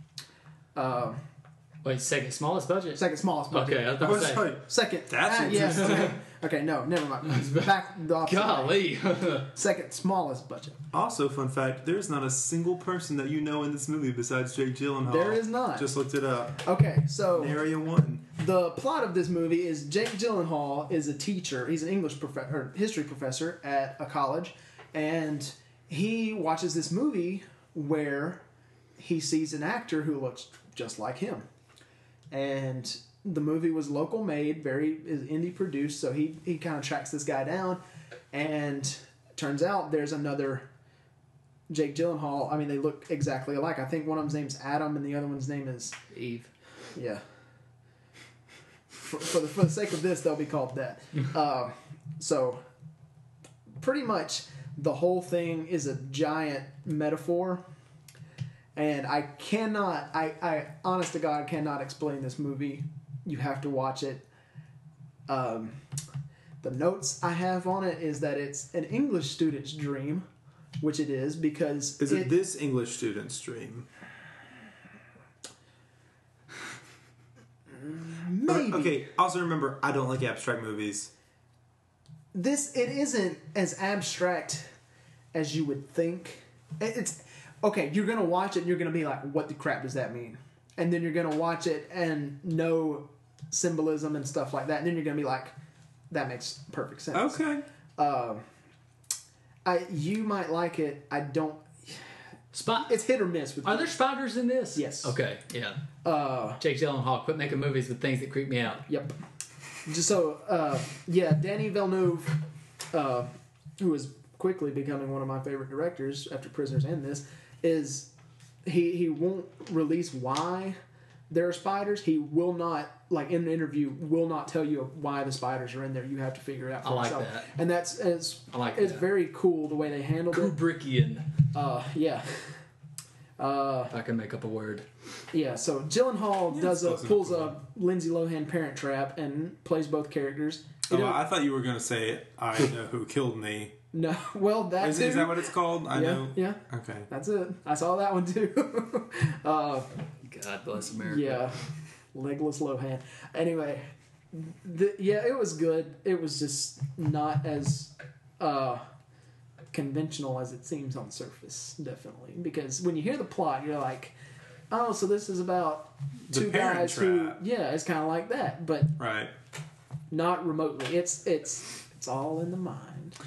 Wait, second smallest budget? Second smallest budget. Okay, I was about to say. Second. That's yes. interesting. Okay, no, never mind. Back the opposite way. Golly. Second smallest budget. Also, fun fact, there's not a single person that you know in this movie besides Jake Gyllenhaal. There is not. Just looked it up. Okay, so Area 1. the plot of this movie is Jake Gyllenhaal is a teacher. He's an English history professor at a college, and he watches this movie where he sees an actor who looks just like him. And the movie was local made, is indie produced, so he kind of tracks this guy down, and turns out there's another Jake Gyllenhaal. I mean, they look exactly alike. I think one of them's name's Adam, and the other one's name is Eve. yeah. For the sake of this, they'll be called that. So, pretty much the whole thing is a giant metaphor. And I honest to God, cannot explain this movie. You have to watch it. The notes I have on it is that it's an English student's dream, which it is because... Is it this English student's dream? Maybe. Okay, also remember, I don't like abstract movies. It isn't as abstract as you would think. It's... Okay, you're going to watch it and you're going to be like, what the crap does that mean? And then you're going to watch it and know symbolism and stuff like that. And then you're going to be like, that makes perfect sense. Okay. You might like it. I don't... It's hit or miss. Are there spiders in this? Yes. Okay, yeah. Jake Gyllenhaal, quit making movies with things that creep me out. Yep. Just so, Danny Villeneuve, who is quickly becoming one of my favorite directors after Prisoners and this, is he won't release why there are spiders. He will not, like in an interview, will not tell you why the spiders are in there. You have to figure it out for yourself. That. And it's that. very cool the way they handled it. Kubrickian. Yeah. If I can make up a word. Yeah, so Gyllenhaal close pulls enough. a Lindsay Lohan Parent Trap and plays both characters. I thought you were going to say, I Know Who Killed Me. No, well, that's Is that what it's called? I know. Yeah. Okay. That's it. I saw that one too. God bless America. Yeah, legless Lohan. Anyway, it was good. It was just not as conventional as it seems on the surface, definitely. Because when you hear the plot, you're like, oh, so this is about The two Parent guys Trap. who, it's kind of like that, but Right. not remotely. It's all in the mind.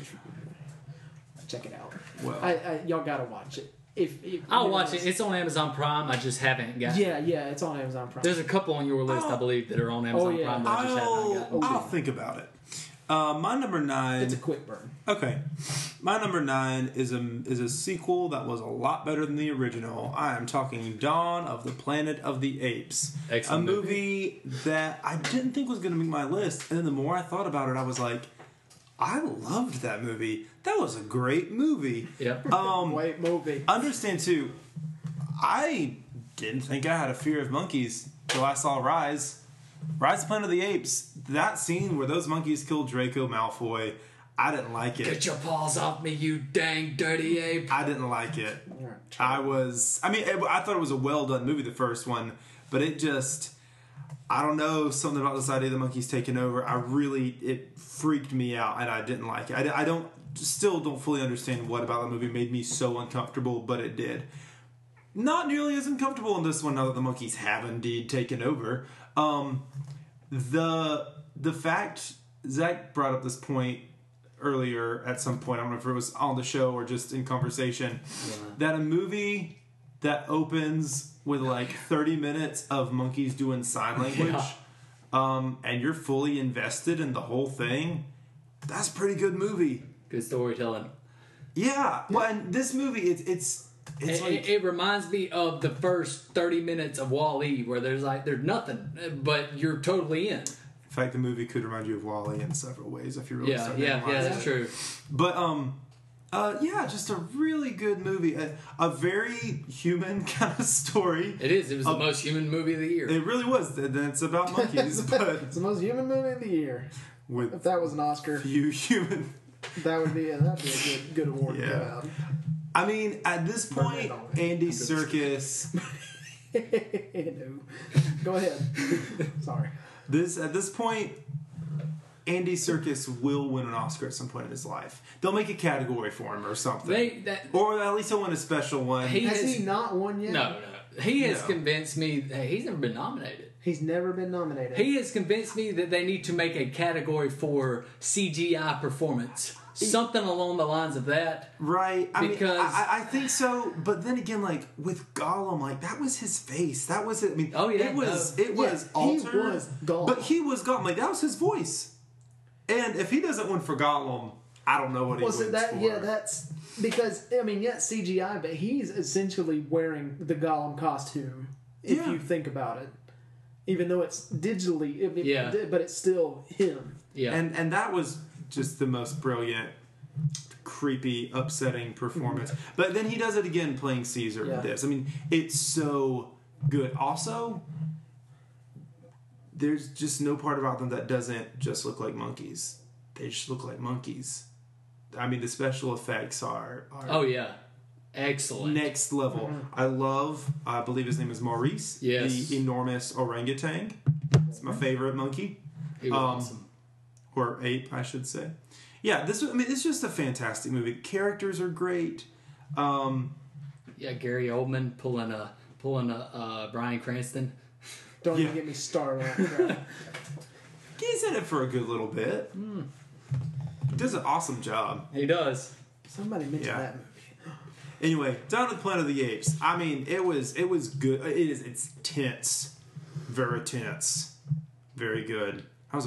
Check it out. Well, y'all gotta watch it. I'll watch it. It's on Amazon Prime. I just haven't got it. Yeah, it's on Amazon Prime. There's a couple on your list, I believe, that are on Amazon yeah. Prime that I just haven't gotten. I'll think about it. My number 9. It's a quick burn. Okay, my number 9 is a sequel that was a lot better than the original. I am talking Dawn of the Planet of the Apes. Excellent a movie that I didn't think was going to make my list, and then the more I thought about it, I was like, I loved that movie. That was a great movie. Yep. Great movie. Understand too, I didn't think I had a fear of monkeys till I saw Rise of the Planet of the Apes. That scene where those monkeys killed Draco Malfoy, I didn't like it. Get your paws off me, you dang dirty ape. I didn't like it. I I thought it was a well done movie, the first one, but it just, I don't know, something about this idea of the monkeys taking over. It freaked me out, and I didn't like it. I still don't fully understand what about the movie made me so uncomfortable, but it did. not nearly as uncomfortable in this one now that the monkeys have indeed taken over. The fact Zach brought up this point earlier at some point, I don't know if it was on the show or just in conversation, that a movie that opens with like 30 minutes of monkeys doing sign language, and you're fully invested in the whole thing, that's a pretty good movie. Good storytelling. Yeah, well, and this movie, it's like... It reminds me of the first 30 minutes of Wall-E, where there's nothing, but you're totally in. In fact, the movie could remind you of Wall-E in several ways if you really start to analyze that's it. true. But just a really good movie, a very human kind of story. It is. It was the most human movie of the year. It really was. And it's about monkeys, but It's the most human movie of the year. with If that was an Oscar, few human. that'd be a good award to give Yeah. out. I mean, at this point, Andy Serkis. No. Go ahead. Sorry. At this point, Andy Serkis will win an Oscar at some point in his life. They'll make a category for him or something, or at least he'll win a special one. Has he not won yet? No. He has No. convinced me that he's never been nominated. He's never been nominated. He has convinced me that they need to make a category for CGI performance. Something along the lines of that. Right. Because- I think so. But then again, like, with Gollum, like, that was his face. That was it. I mean, Oh, yeah, it was he altered. was Gollum. But he was Gollum. Like, that was his voice. And if he doesn't win for Gollum, I don't know what he wins for. That's because CGI, but he's essentially wearing the Gollum costume. If Yeah. you think about it, even though it's digitally, but it's still him. Yeah. And that was just the most brilliant, creepy, upsetting performance. But then he does it again playing Caesar Yeah. in this. I mean, it's so good. Also, there's just no part about them that doesn't just look like monkeys. They just look like monkeys. I mean, the special effects are Oh, yeah. Excellent. next level. I believe his name is Maurice, Yes. the enormous orangutan. It's my favorite monkey. He was awesome. Or ape, I should say. Yeah, it's just a fantastic movie. The characters are great. Yeah, Gary Oldman pulling a Bryan Cranston. Don't Yeah. even get me started on that. He's in it for a good little bit. He does an awesome job. He does. Somebody mentioned Yeah. that movie. Anyway, Dawn of the Planet of the Apes. I mean, it was good. It's tense, very tense, very good.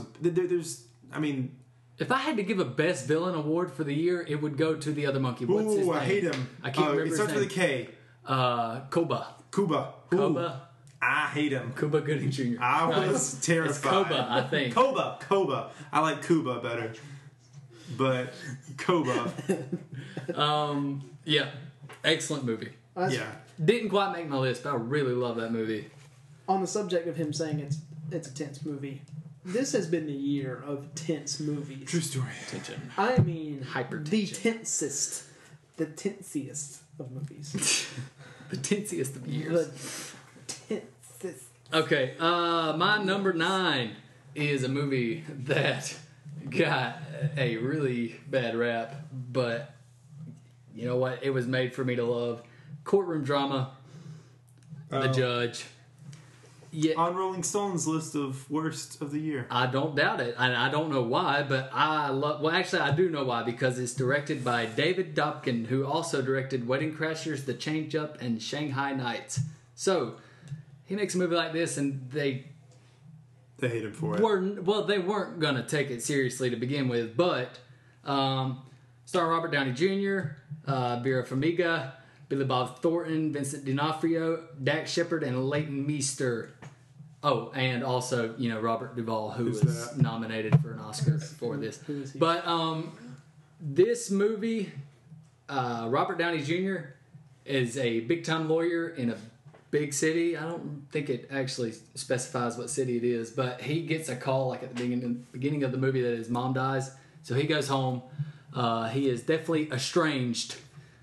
If I had to give a best villain award for the year, it would go to the other monkey. What's his name? I hate him. I can't remember It his starts name. with a K. Koba. Kuba. Koba. I hate him. Cuba Gooding Jr. I No, was it's terrified. Koba, I think. Koba. I like Kuba better. But Koba. Yeah. Excellent movie. Yeah. Didn't quite make my list, but I really love that movie. On the subject of him saying it's a tense movie, this has been the year of tense movies. True story. Tension. I mean, Hypertension. the tensiest of movies. The tensiest of the years. tensest. Okay, my number 9 is a movie that got a really bad rap, but you know what? It was made for me to love. Courtroom drama. The Judge. Yeah, On Rolling Stone's list of worst of the year. I don't doubt it, and I don't know why, but I love. Well, actually, I do know why, because it's directed by David Dobkin, who also directed Wedding Crashers, The Change Up, and Shanghai Nights. So he makes a movie like this, and they They hate him for it. they weren't gonna take it seriously to begin with, but starring Robert Downey Jr., Vera Farmiga, Billy Bob Thornton, Vincent D'Onofrio, Dax Shepard, and Leighton Meester. Oh, and also, Robert Duvall, who Who's was that? nominated for an Oscar for this. Who is he? But this movie, Robert Downey Jr. is a big-time lawyer in a big city. I don't think it actually specifies what city it is, but he gets a call like at the beginning of the movie that his mom dies. So he goes home. He is definitely estranged.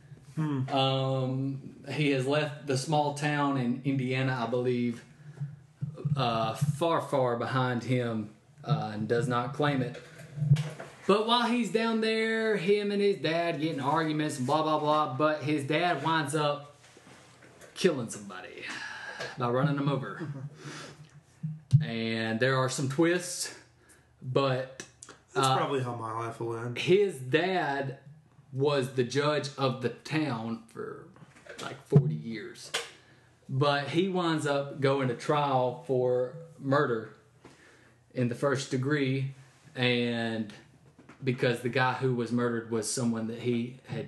He has left the small town in Indiana, I believe, far, far behind him, and does not claim it. But while he's down there, him and his dad get in arguments and blah, blah, blah. But his dad winds up killing somebody by running them over. And there are some twists, but That's probably how my life will end. his dad was the judge of the town for like 40 years. But he winds up going to trial for murder in the first degree, and because the guy who was murdered was someone that he had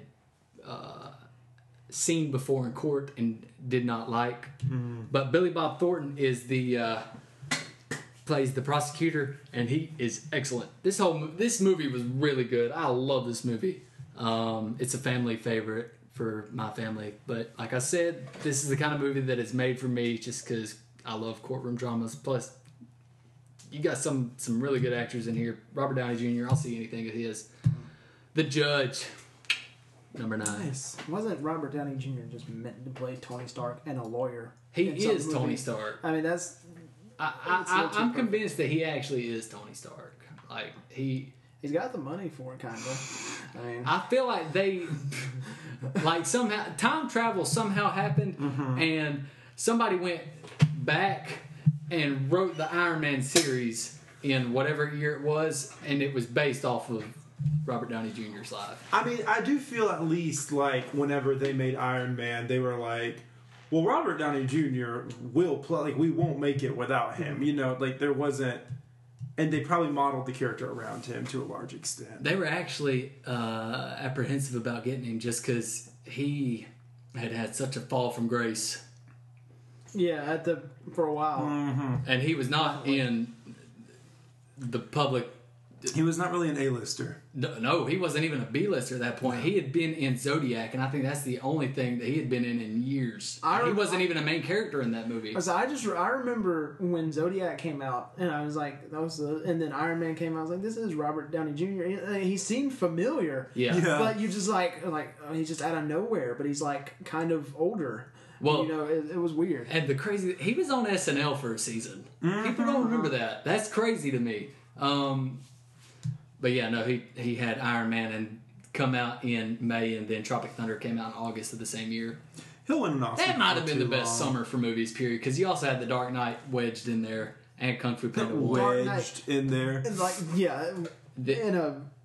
seen before in court and did not like. But Billy Bob Thornton is the plays the prosecutor, and he is excellent. This movie was really good. I love this movie. It's a family favorite for my family, but like I said, this is the kind of movie that is made for me just because I love courtroom dramas. Plus, you got some really good actors in here. Robert Downey Jr. I'll see anything of his. The Judge, number 9. Nice. Wasn't Robert Downey Jr. just meant to play Tony Stark and a lawyer? He in some is Tony movies? Stark. I mean, that's I'm convinced that he actually is Tony Stark. Like he's got the money for it, kind of. I mean, I feel like they, like somehow time travel somehow happened, and somebody went back and wrote the Iron Man series in whatever year it was, and it was based off of Robert Downey Jr.'s life. I mean, I do feel at least like whenever they made Iron Man, they were like, well, Robert Downey Jr. will play, like, we won't make it without him. You know, like, there wasn't, and they probably modeled the character around him to a large extent. They were actually apprehensive about getting him just because he had such a fall from grace. yeah, for a while. And he was not in the public. He was not really an A-lister. No, he wasn't even a B-lister at that point. He had been in Zodiac, and I think that's the only thing that he had been in years. He wasn't even a main character in that movie. I remember when Zodiac came out, and I was like, and then Iron Man came out. I was like, this is Robert Downey Jr. He seemed familiar. Yeah. But you just like he's just out of nowhere, but he's like kind of older. Well, you know, it was weird. And the crazy, he was on SNL for a season. People don't remember that. That's crazy to me. But yeah, no, he had Iron Man and come out in May, and then Tropic Thunder came out in August of the same year. He'll win an Oscar. That might have been the best summer for movies, period, because you also had The Dark Knight wedged in there and Kung Fu Panda 1. Wedged in there. And like, yeah, in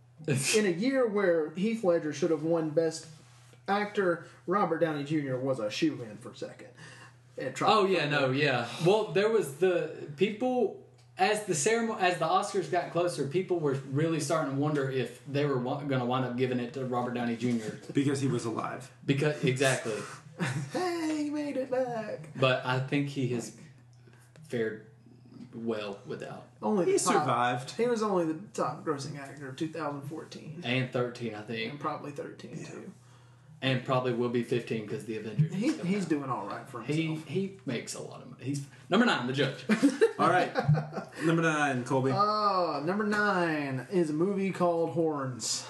a year where Heath Ledger should have won Best Actor, Robert Downey Jr. was a shoe-in for second. Oh yeah, no, yeah. Well, there was the people. As the Oscars got closer, people were really starting to wonder if they were going to wind up giving it to Robert Downey Jr. Because he was alive. Exactly. Hey, he made it back. But I think he has fared well without. He survived. He was only the top grossing actor of 2014. And 13, I think. And probably 13, too. And probably will be 15 because the Avengers. He's doing all right for himself. He makes a lot of money. He's number 9, The Judge. All right. Number 9, Colby. Number 9 is a movie called Horns.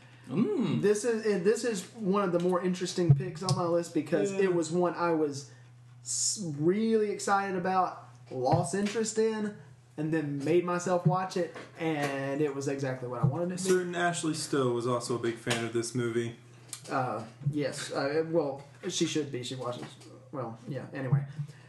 This is one of the more interesting picks on my list because it was one I was really excited about, lost interest in, and then made myself watch it, and it was exactly what I wanted it to be. Certain Ashley Stowe was also a big fan of this movie. Yes. Well, she should be. She watches. Well, yeah. Anyway,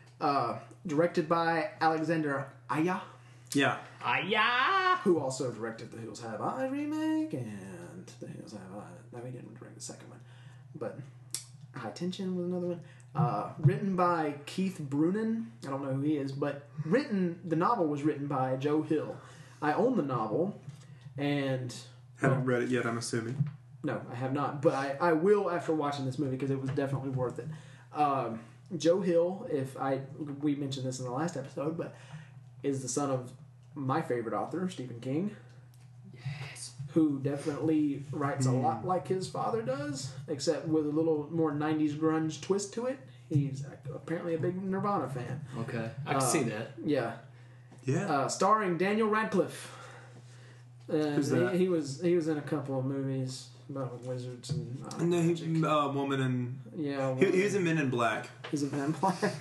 directed by Alexander Aya. Yeah. Aya! Who also directed The Hills Have Eyes remake and The Hills Have Eyes. No, he didn't direct the second one, but High Tension was another one. Written by Keith Brunin. I don't know who he is, but the novel was written by Joe Hill. I own the novel, and Haven't read it yet, I'm assuming. No, I have not, but I will after watching this movie because it was definitely worth it. Joe Hill, we mentioned this in the last episode, but is the son of my favorite author, Stephen King. Yes. Who definitely writes a lot like his father does, except with a little more 90s grunge twist to it. He's apparently a big Nirvana fan. Okay. I can see that. Yeah. Yeah. Starring Daniel Radcliffe. Who's that? He was in a couple of movies about wizards and magic. Woman and... Yeah. He was in Men in Black. He's a vampire.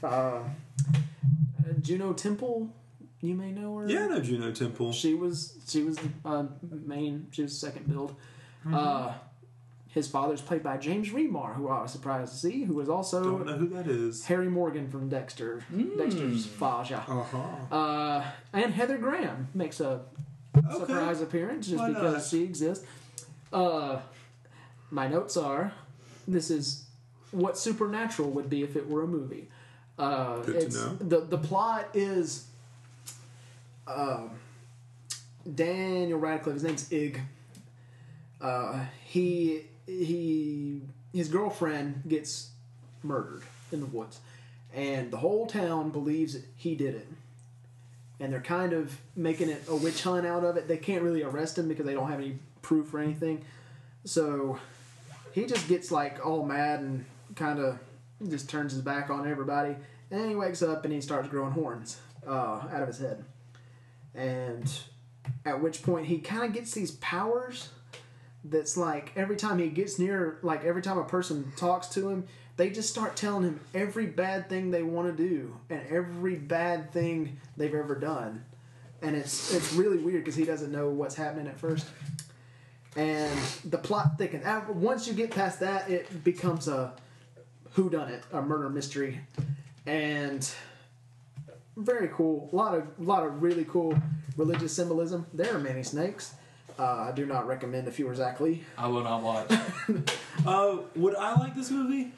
Juno Temple, you may know her. Yeah, I know Juno Temple. She was the main. She was second build. His father's played by James Remar, who I was surprised to see, who was also Don't know who that is. Harry Morgan from Dexter. Dexter's father. Uh-huh. And Heather Graham makes a surprise appearance just Why because not? she exists. My notes are, this is what Supernatural would be if it were a movie. Good to know. The plot is Daniel Radcliffe. His name's Ig. His girlfriend gets murdered in the woods, and the whole town believes that he did it. And they're kind of making it a witch hunt out of it. They can't really arrest him because they don't have any proof or anything. So he just gets like all mad and kind of just turns his back on everybody. And then he wakes up and he starts growing horns out of his head. And at which point he kind of gets these powers that's like every time he gets near, like every time a person talks to him, they just start telling him every bad thing they want to do and every bad thing they've ever done. And it's really weird because he doesn't know what's happening at first. And the plot thickens. Once you get past that, it becomes a whodunit, a murder mystery. And very cool. A lot of really cool religious symbolism. There are many snakes. I do not recommend if you were Zach Lee. I will not watch. Would I like this movie?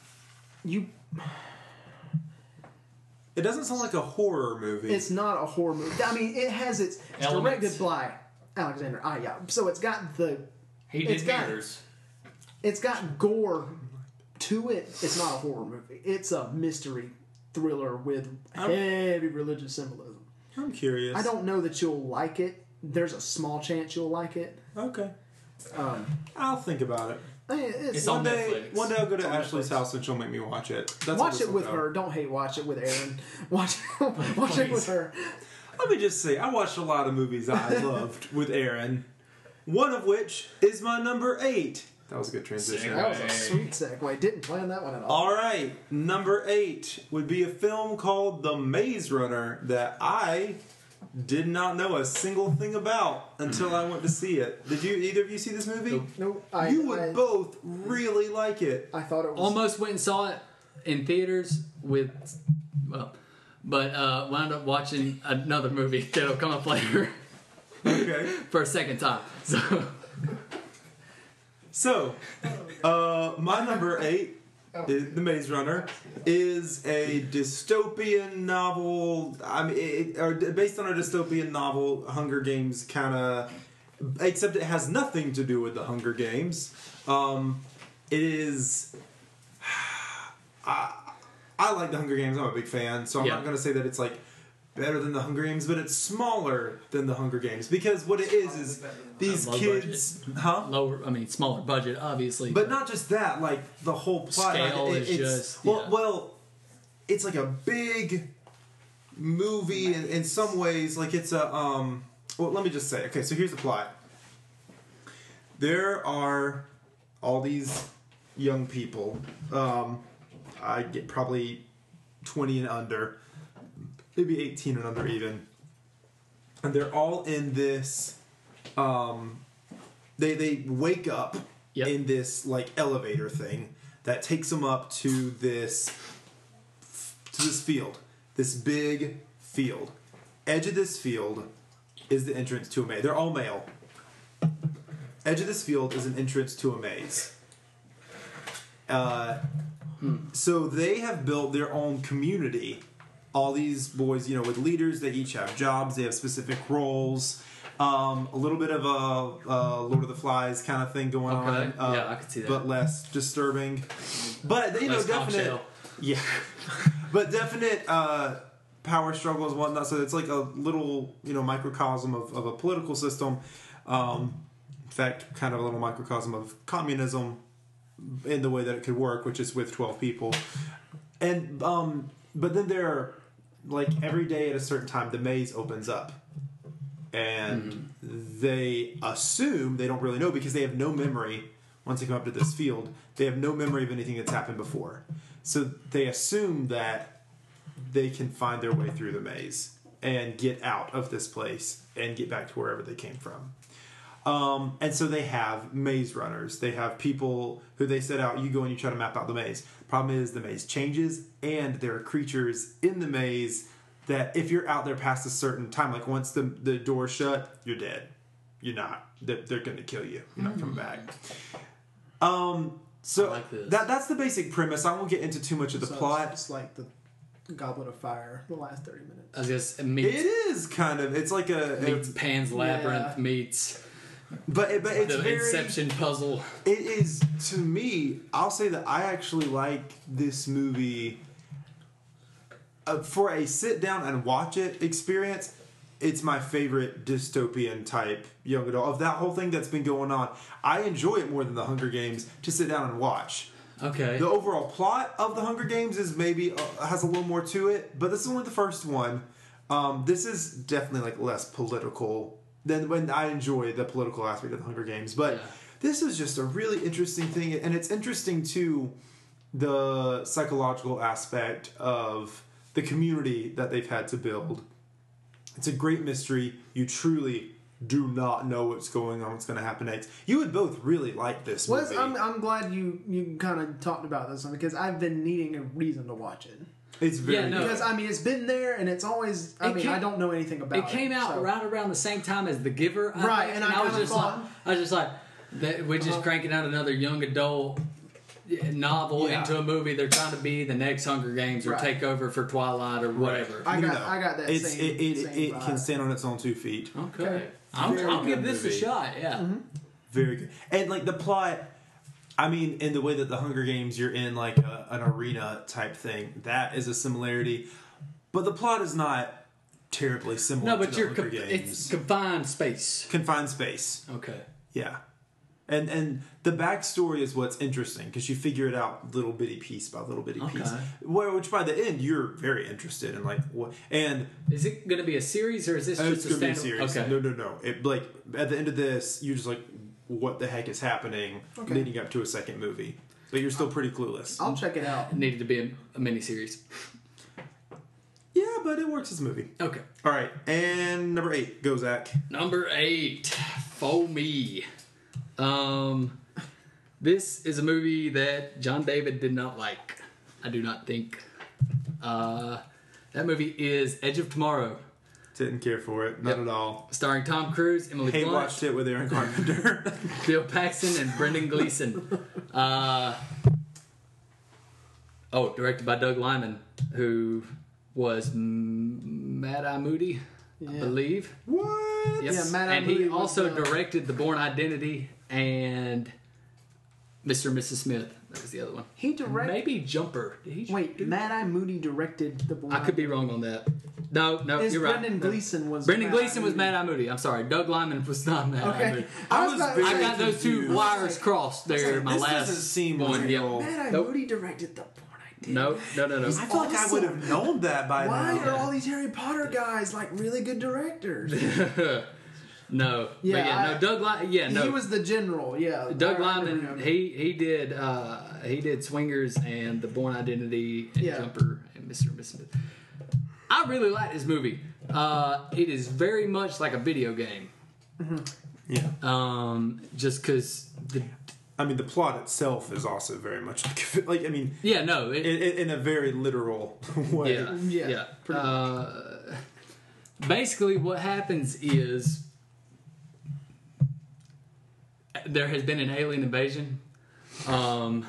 It doesn't sound like a horror movie. It's not a horror movie. I mean, it's Elements. directed by Alexander. Yeah. So it's got He It's did got- Mirrors. it's got gore to it. It's not a horror movie. It's a mystery thriller with heavy religious symbolism. I'm curious. I don't know that you'll like it. There's a small chance you'll like it. Okay. I'll think about it. It's One on day I'll go to on Ashley's Netflix. house and she'll make me watch it. That's Watch what it this with will her. go. Don't hate watch it with Aaron. Watch it with her. Let me just say, I watched a lot of movies I loved with Aaron. One of which is my number 8. That was a good transition. That was a sweet segue. Didn't plan that one at all. All right, number 8 would be a film called The Maze Runner that I did not know a single thing about until I went to see it. Did either of you see this movie? Nope. You would both really like it. I thought it was Almost went and saw it in theaters but wound up watching another movie that'll come up later Okay. for a second time. So, my number 8, The Maze Runner, is a dystopian novel. I mean, based on a dystopian novel, Hunger Games kind of, except it has nothing to do with the Hunger Games. It is. I like the Hunger Games. I'm a big fan, so I'm not going to say that it's like better than the Hunger Games, but it's smaller than the Hunger Games because what it is these Low kids, smaller budget, obviously. but not just that. Like the whole plot, Scale like, is it's, just well, it's like a big movie in some ways. Like it's a Well, let me just say. Okay, so here's the plot. There are all these young people. I get probably 20 and under. Maybe 18 and under even. And they're all in this they wake up in this like elevator thing that takes them up to this field. This big field. Edge of this field is the entrance to a maze. They're all male. Edge of this field is an entrance to a maze. So they have built their own community. All these boys, with leaders, they each have jobs, they have specific roles. A little bit of a Lord of the Flies kind of thing going on. Yeah, I could see that. But less disturbing. But, Less definite... bombshell. Yeah. But definite power struggles and whatnot. So it's like a little, microcosm of a political system. In fact, kind of a little microcosm of communism in the way that it could work, which is with 12 people. And, but then they're... like every day at a certain time the maze opens up and they assume, they don't really know because they have no memory. Once they come up to this field, they have no memory of anything that's happened before, so they assume that they can find their way through the maze and get out of this place and get back to wherever they came from. And so they have maze runners. They have people who they set out, you go and you try to map out the maze. Problem is the maze changes, and there are creatures in the maze that if you're out there past a certain time, like once the door's shut, you're dead. You're not. They're going to kill you. You're not coming back. So I like this. That's the basic premise. I won't get into too much of the plot. It's like the Goblet of Fire, the last 30 minutes. I guess It meets, is kind of. It's like meets Pan's Labyrinth Yeah. meets but it's the very. Inception puzzle. It is, to me, I'll say that I actually like this movie for a sit down and watch it experience. It's my favorite dystopian type young adult of that whole thing that's been going on. I enjoy it more than the Hunger Games to sit down and watch. Okay. The overall plot of the Hunger Games is maybe has a little more to it, but this is only the first one. This is definitely like less political than when I enjoy the political aspect of the Hunger Games. But Yeah. this is just a really interesting thing, and it's interesting too the psychological aspect of the community that they've had to build. It's a great mystery. You truly do not know what's going on, what's going to happen next. You would both really like this movie. I'm glad you kind of talked about this one because I've been needing a reason to watch it. It's very Yeah, no. good. Because I mean, it's been there, and it's always. I don't know anything about it. It came out so- right around the same time as The Giver, Right, think, and I was kinda just thought- like, we're just cranking out another young adult novel Yeah. into a movie. They're trying to be the next Hunger Games or Right. take over for Twilight or whatever. I got that It's, same. it same can vibe. stand on its own 2 feet. Okay, I'll Very give good this movie. a shot. Yeah. Very good. And like the plot, I mean, in the way that the Hunger Games, you're in like an arena type thing. That is a similarity, but the plot is not terribly similar. No, to but the you're Hunger Games. it's confined space. Confined space. Okay. Yeah. And the backstory is what's interesting because you figure it out little bitty piece by little bitty piece. Okay. Which by the end you're very interested in, like what and Is it going to be a series or is this it's just a gonna be a standalone? series. Okay. No. It like at the end of this, you're just like, what the heck is happening? Okay. Leading up to a second movie, but you're still pretty clueless. I'll check it out. It needed to be a miniseries. Yeah, but it works as a movie. Okay. All right, and number 8, go Zach. Number 8, For Me. This is a movie that John David did not like. I do not think. That movie is Edge of Tomorrow, Didn't care for it, not Yep. at all. starring Tom Cruise, Emily Hey, Blunt, watched it with Aaron Carpenter. Bill Paxton, and Brendan Gleeson. Directed by Doug Liman, who was Mad Eye Moody, I Yeah. believe. What? Yes. Yeah, Mad Eye and he Moody was, also directed The Bourne Identity and Mr. and Mrs. Smith. That was the other one. He directed. Maybe Jumper. Did he Wait, do- Mad Eye Moody directed the. Bourne I could be wrong on that. No, Is you're right. Brendan No. Gleeson was. Brendan Mad Eye Gleeson was Moody. Mad Eye Moody. I'm sorry. Doug Liman was not Mad Eye Okay, Moody. I was about- very I got those two confused. wires crossed there. My This last doesn't seem one. real. Yep. Mad Eye Nope. Moody directed the Bourne Identity. No. I feel like I would have known that by Why now. are all these Harry Potter guys like really good directors? No. Yeah, But yeah, I- no. Doug Liman. Yeah, no. He was the general. Yeah, Doug I remember Liman, him. he did Swingers and The Bourne Identity and Yeah. Jumper and Mr. and Mrs. Smith. I really like this movie. It is very much like a video game. Yeah. Just because I mean, the plot itself is also very much like I mean, yeah, no, in a very literal way. yeah. Yeah, Basically, what happens is there has been an alien invasion. Tom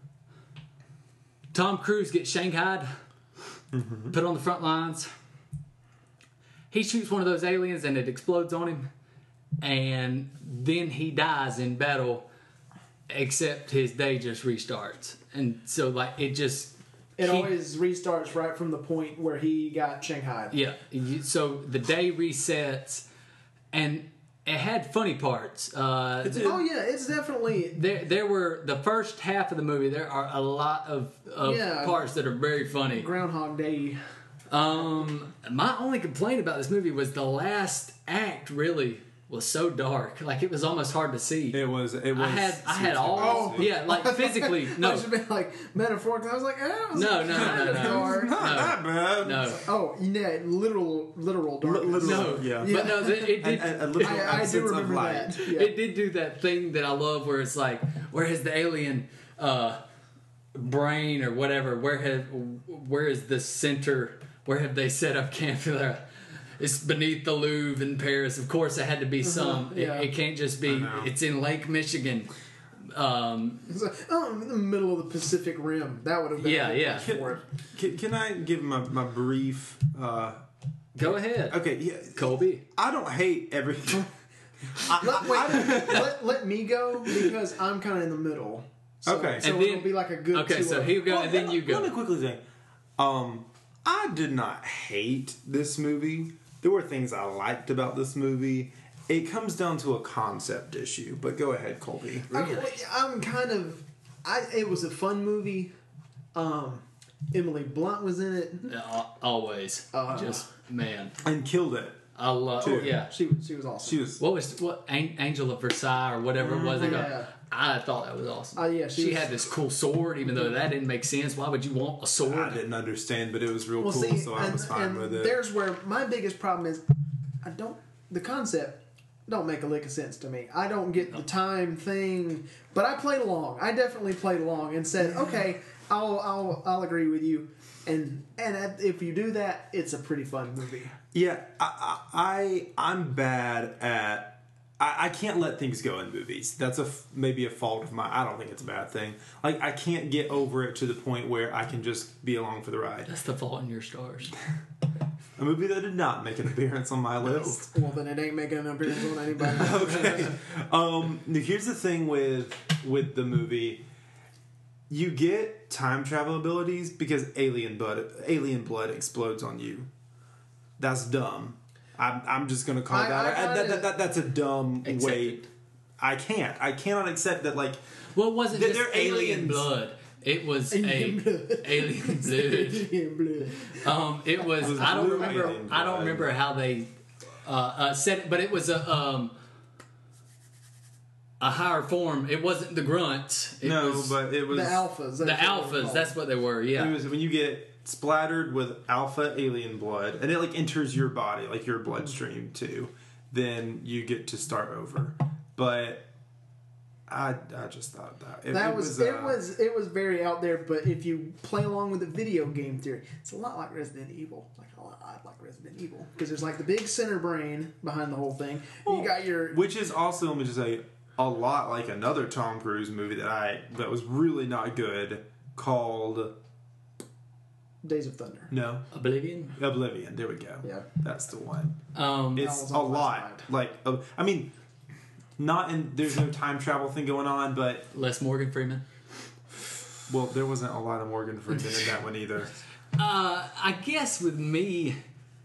Cruise gets shanghaied, put on the front lines. He shoots one of those aliens and it explodes on him, and then he dies in battle. Except his day just restarts, and so like it just. It he- always restarts right from the point where he got Shanghai. Yeah. So the day resets, and it had funny parts. Oh yeah, it's definitely. There were the first half of the movie. There are a lot of Yeah. parts that are very funny. Groundhog Day. My only complaint about this movie was the last act. Really was so dark. Like, it was almost hard to see. It was. I had all. Yeah, like physically. I No. should have been like metaphorically. I was like, it was No. dark. Not that bad. No. Oh, yeah, literal darkness. No. Yeah. But no, it did. A little I do absence of remember light. that. Yeah. It did do that thing that I love, where it's like, where has the alien brain or whatever? Where is the center? Where have they set up camp? It's beneath the Louvre in Paris. Of course, it had to be some. yeah. It can't just be. It's in Lake Michigan. It's like, I'm in the middle of the Pacific Rim. That would have been Yeah. for it. Can I give my brief? Go ahead. Okay, yeah, Colby. I don't hate everything. Let me go because I'm kind of in the middle. So, Okay. so And then- it'll be like a good. Okay, so here you go, and then you go. Let me quickly say, I did not hate this movie. There were things I liked about this movie. It comes down to a concept issue. But go ahead, Colby. I'm kind of. It was a fun movie. Emily Blunt was in it. Always. Just man. And killed it. I love. Too. Yeah. She was awesome. She was. What Angel of Versailles or whatever it was? They go, Yeah. I thought that was awesome. Yeah, she she was- had this cool sword, even though that didn't make sense. Why would you want a sword? I didn't understand, but it was real Well, cool, see, so I was fine with it. There's where my biggest problem is. The concept don't make a lick of sense to me. I don't get the time thing, but I played along. I definitely played along and said, okay, I'll agree with you. And if you do that, it's a pretty fun movie. Yeah, I'm bad at. I can't let things go in movies. That's maybe a fault of mine. I don't think it's a bad thing. Like, I can't get over it to the point where I can just be along for the ride. That's the fault in your stars. A movie that did not make an appearance on my list. Well, then it ain't making an appearance on anybody. Okay. Here's the thing with the movie. You get time travel abilities because alien blood explodes on you. That's dumb. I'm just gonna call that's a dumb Accept way. it. I cannot accept that. Like, Well, it wasn't just They're alien aliens. blood. It was Alien blood. alien blood. It was. It was I don't blue remember. alien I don't blood. remember how they said it, but it was a higher form. It wasn't the grunts. It was but it was The alphas. the that's what they're alphas. called. That's what they were. Yeah. It was when you get splattered with alpha alien blood, and it like enters your body, like your bloodstream too. Then you get to start over. But I just thought that It was very out there, but if you play along with the video game theory, it's a lot like Resident Evil. I like Resident Evil because there's like the big center brain behind the whole thing. You got your which is also, let me just say, a lot like another Tom Cruise movie that was really not good called Days of Thunder. No Oblivion. Oblivion. There we go. Yeah. That's the one. That It's was a on lot. last Like, I mean, not in. There's no time travel thing going on, but Les Morgan Freeman. well, there wasn't a lot of Morgan Freeman in that one either. I guess with me,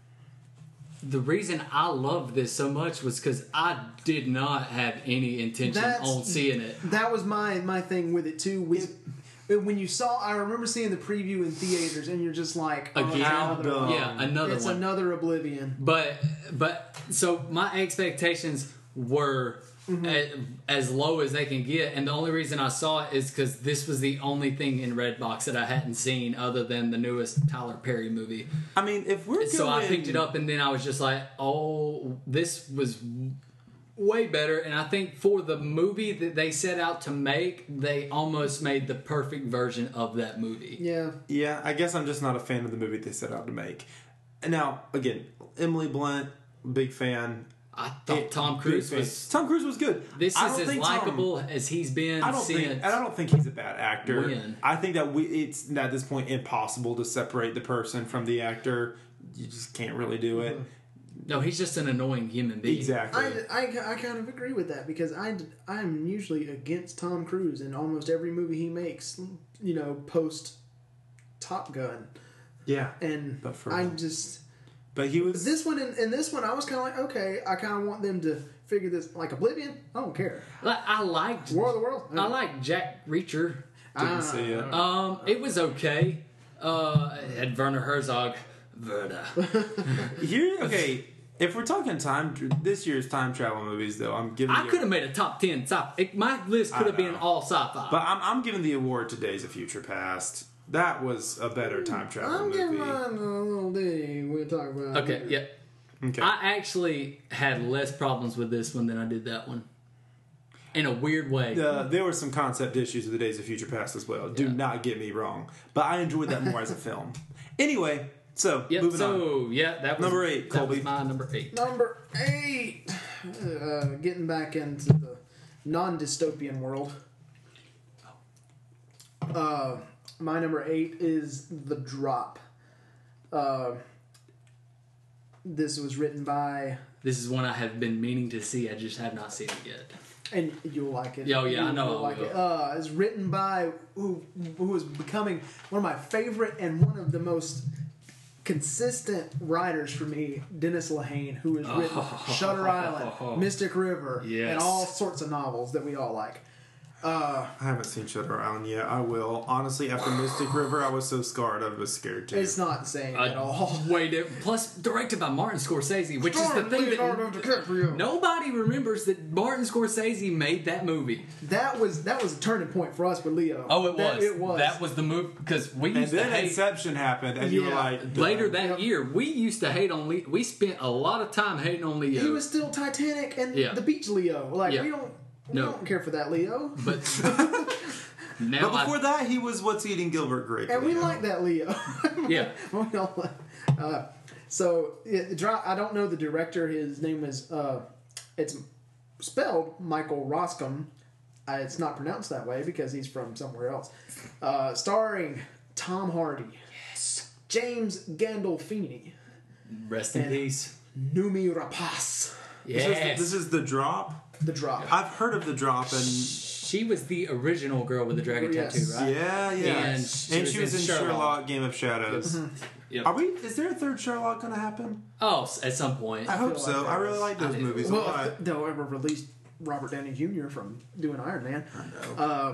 the reason I loved this so much was because I did not have any intention on seeing it. That was my thing with it too. When you saw, I remember seeing the preview in theaters, and you're just like, oh, Again, another one. yeah, another It's one. another Oblivion. But so my expectations were as low as they can get, and the only reason I saw it is because this was the only thing in Redbox that I hadn't seen other than the newest Tyler Perry movie. I mean, if we're So I going- picked it up, and then I was just like, "Oh, this was way better." And I think for the movie that they set out to make, they almost made the perfect version of that movie. Yeah. Yeah, I guess I'm just not a fan of the movie they set out to make. And now, again, Emily Blunt, big fan. I thought Tom Cruise Big fan. was. Tom Cruise was good. This I is don't as think likable as he's been I don't think he's a bad actor. When? I think that it's at this point impossible to separate the person from the actor. You just can't really do it. No, he's just an annoying human being. Exactly. I kind of agree with that because I'm usually against Tom Cruise in almost every movie he makes, post Top Gun. Yeah. And But for- but he was this one in this one I was kind of like, okay, I kind of want them to figure this, like Oblivion, I don't care. I liked War of the World, I liked Jack Reacher. didn't see it. It was okay. It had Werner Herzog. Werner. Here, okay. If we're talking this year's time travel movies, though, I'm giving. I could have made a top 10 my list could have been all sci-fi. But I'm giving the award to Days of Future Past. That was a better time travel movie. I'm giving mine a little ditty we'll talk about. Okay, yeah. Okay. I actually had less problems with this one than I did that one. In a weird way. There were some concept issues with the Days of Future Past as well. Do not get me wrong. But I enjoyed that more as a film. Anyway, so moving on. That was number 8, that Colby. was my number 8. Number 8. Getting back into the non-dystopian world. My number 8 is The Drop. This was written by... This is one I have been meaning to see. I just have not seen it yet. And you'll like it. Oh, yeah, I know You'll I like will. it. It's written by who is becoming one of my favorite and one of the most consistent writers for me, Dennis Lehane, who has written Shutter Island, Mystic River, Yes. and all sorts of novels that we all like. I haven't seen Shutter Island yet. I will. Honestly, after Mystic River, I was so scarred. I was scared too. It's not the same at all. Way different. Plus, directed by Martin Scorsese, which is the Starring thing Leonardo that DiCaprio. nobody remembers that Martin Scorsese made that movie. That was a turning point for us with Leo. Oh, it was. It was. That was the movie because we And used to then hate. Inception happened, and you were Yeah. like, duh. Later that Yep. year, we used to hate on Leo. We spent a lot of time hating on Leo. He was still Titanic and Yeah. the Beach Leo. Like Yeah. we don't No. care for that Leo. but now But before that, he was What's Eating Gilbert Grape. And we Leo. like that Leo. Yeah. We don't like- so it drop. I don't know the director. His name is. It's spelled Michael Roscom. It's not pronounced that way because he's from somewhere else. Starring Tom Hardy, James Gandolfini, rest in peace. Noomi Rapace. Yes. This is The Drop. The Drop. I've heard of The Drop, and She was the original girl with the dragon Yes. tattoo, right? yeah. And she was in Sherlock, Game of Shadows. Yep. Are we? Is there a third Sherlock going to happen? Oh, at some point. I hope feel so. like I really like those do. movies. Well, a lot. if they'll ever release Robert Downey Jr. from doing Iron Man. I know.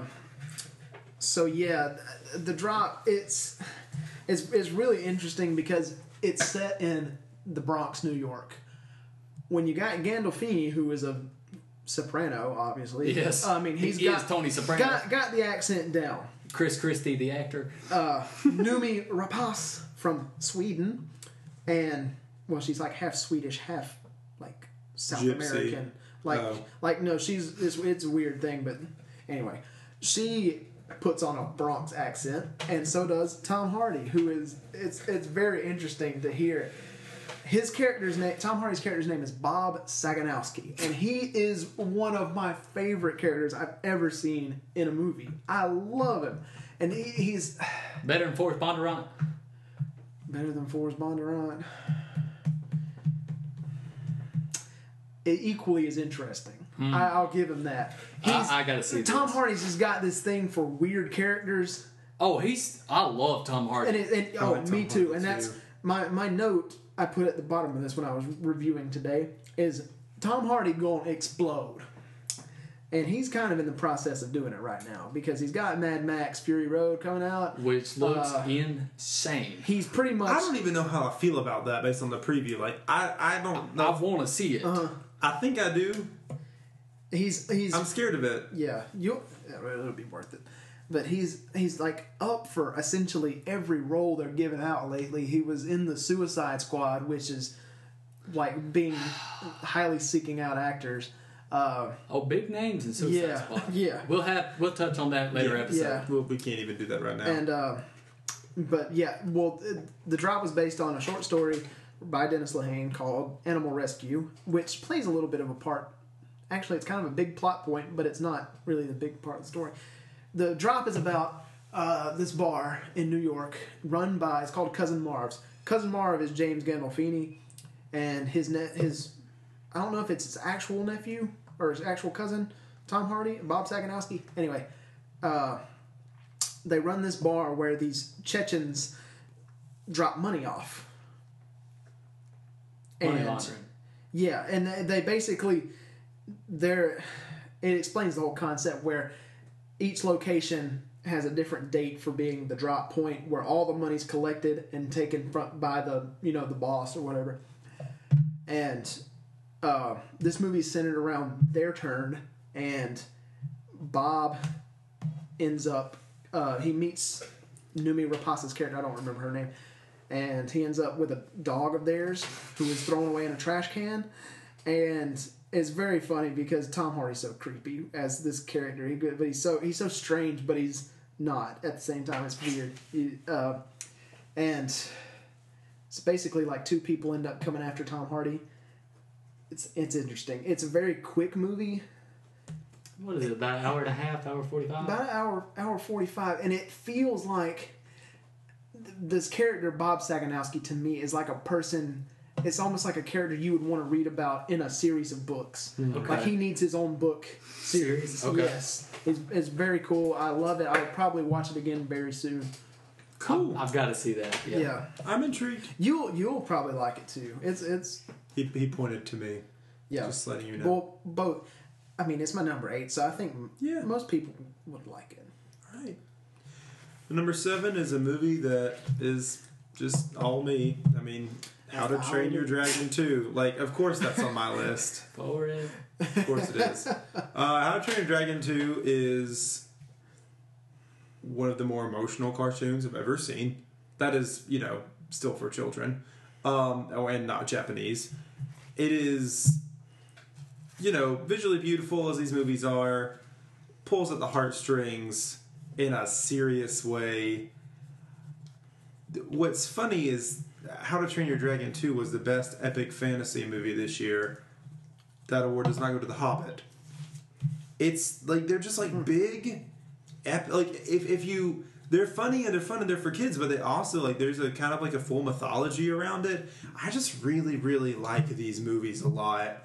So yeah, The Drop. It's really interesting because it's set in the Bronx, New York. When you got Gandolfini, who is a soprano, obviously. Yes. I mean, He got is Tony Soprano. Got the accent down. Chris Christie, the actor. Noomi Rapace from Sweden, and well, she's like half Swedish, half like South Gypsy. American. Like no, it's a weird thing, but anyway, she puts on a Bronx accent, and so does Tom Hardy, who is it's very interesting to hear. His character's name, Tom Hardy's character's name is Bob Saganowski, and he is one of my favorite characters I've ever seen in a movie. I love him, and he's Better than Forrest Bondurant. better than Forrest Bondurant. Equally as interesting. I'll give him that. I gotta see Tom this. Hardy's just got this thing for weird characters, Oh, I love Tom Hardy. and I like Tom me too. Hardy, And that's too. my note I put at the bottom of this when I was reviewing today is Tom Hardy gonna explode. And he's kind of in the process of doing it right now because he's got Mad Max Fury Road coming out. Which looks insane. He's pretty much I don't even know how I feel about that based on the preview. Like, I don't know. I want to see it. I think I do. he's I'm scared of it. yeah, it'll be worth it. But he's like up for essentially every role they're giving out lately. He was in the Suicide Squad, which is like being highly seeking out actors. Big names in Suicide Yeah, Squad. yeah. We'll touch on that later Yeah. episode. Yeah. Well, we can't even do that right now. And but yeah, well, The Drop was based on a short story by Dennis Lehane called Animal Rescue, which plays a little bit of a part. Actually, it's kind of a big plot point, but it's not really the big part of the story. The Drop is about this bar in New York run by, it's called Cousin Marv's. Cousin Marv is James Gandolfini, and his I don't know if it's his actual nephew or his actual cousin, Tom Hardy, Bob Saganowski. Anyway, they run this bar where these Chechens drop money off. Money And- laundering. yeah, and they basically it explains the whole concept where each location has a different date for being the drop point where all the money's collected and taken by the the boss or whatever. and this movie is centered around their turn, and Bob ends up he meets Noomi Rapace's character. I don't remember her name, and he ends up with a dog of theirs who is thrown away in a trash can, and it's very funny because Tom Hardy's so creepy as this character. But he's so strange, but he's not at the same time. It's weird. And it's basically like two people end up coming after Tom Hardy. It's interesting. It's a very quick movie. What is it? About an hour and a half, hour 45? About an hour 45, and it feels like this character Bob Saganowski to me is like a person. It's almost like a character you would want to read about in a series of books. Okay. Like he needs his own book series. Okay. Yes, it's very cool. I love it. I'll probably watch it again very soon. Cool. I've got to see that. Yeah, I'm intrigued. you'll probably like it too. It's He pointed to me. yeah. Just letting you know. Well, both. I mean, it's my number 8, so I think most people would like it. All right. Number 7 is a movie that is just all me. I mean, How to Train Your Dragon 2. Like, of course that's on my list. Forward. Of course it is. How to Train Your Dragon 2 is one of the more emotional cartoons I've ever seen. That is, still for children. And not Japanese. It is, visually beautiful as these movies are. Pulls at the heartstrings in a serious way. What's funny is How to Train Your Dragon 2 was the best epic fantasy movie this year. That award does not go to The Hobbit. It's like they're just like big, if you they're funny and they're fun and they're for kids, but they also like there's a kind of like a full mythology around it. I just really really like these movies a lot.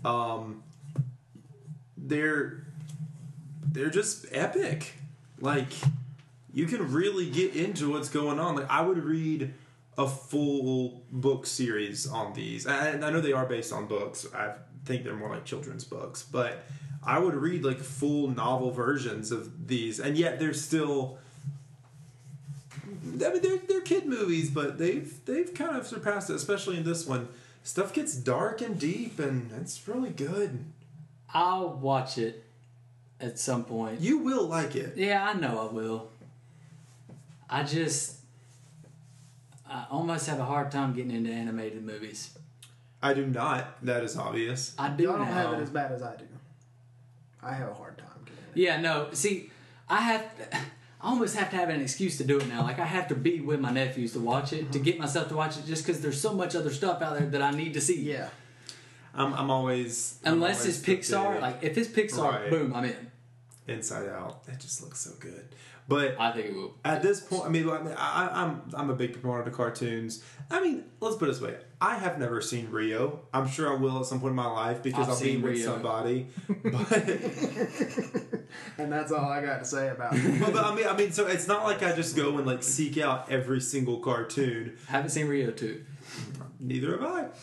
They're just epic. Like you can really get into what's going on. Like I would read a full book series on these. And I know they are based on books. I think they're more like children's books, but I would read like full novel versions of these, and yet they're still. I mean, they're kid movies, but they've kind of surpassed it, especially in this one. Stuff gets dark and deep, and it's really good. I'll watch it at some point. You will like it. Yeah, I know I will. I almost have a hard time getting into animated movies. I do not. That is obvious. I do I don't now. have it as bad as I do. I have a hard time getting it. Yeah, no. See, I almost have to have an excuse to do it now. Like, I have to be with my nephews to watch it, to get myself to watch it, just because there's so much other stuff out there that I need to see. Yeah. I'm always... Unless it's Pixar. Like, if it's Pixar, Right. boom, I'm in. Inside Out. It just looks so good. But I think it will. at this point, I'm a big proponent of cartoons. I mean, let's put it this way. I have never seen Rio. I'm sure I will at some point in my life because I'll be with somebody. But... And that's all I got to say about it. but I mean, so it's not like I just go and like seek out every single cartoon. Haven't seen Rio 2. Neither have I.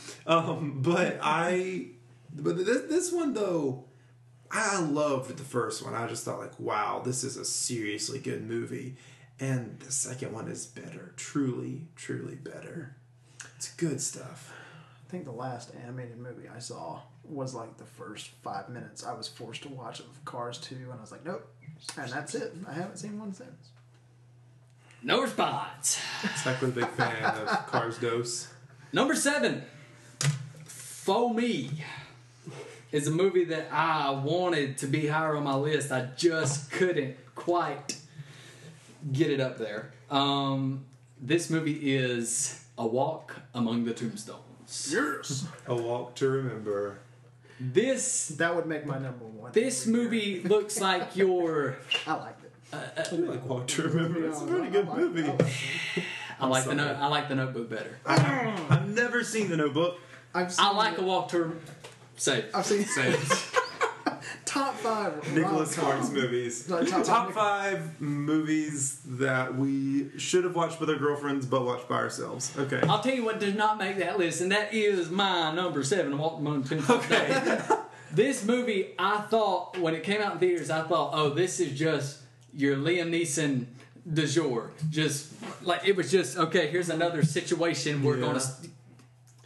But this one though, I loved the first one. I just thought like, wow, this is a seriously good movie, and the second one is better, truly, truly better. It's good stuff. I think the last animated movie I saw was like the first 5 minutes. I was forced to watch of Cars 2, and I was like, nope. And that's it. I haven't seen one since. No response. Zach was a big fan of Cars Dos. Number 7, Faux Me, is a movie that I wanted to be higher on my list. I just couldn't quite get it up there. This movie is A Walk Among the Tombstones. Yes. A Walk to Remember. That would make my number 1. This movie looks like your... I liked it. I do like Walk to Remember. It's a pretty good movie. I like the Notebook better. I've never seen The Notebook. I like A Walk to... I've seen Say it. top 5 Nicholas rom-com. Sparks movies. No, Top 5 movies that we should have watched with our girlfriends but watched by ourselves. Okay. I'll tell you what does not make that list, and that is my number 7, Walk Among the Tombstones. Okay. This movie, I thought, when it came out in theaters, I thought, oh, this is just your Liam Neeson du jour. Just, like, it was just, okay, here's another situation we're Yeah. going to...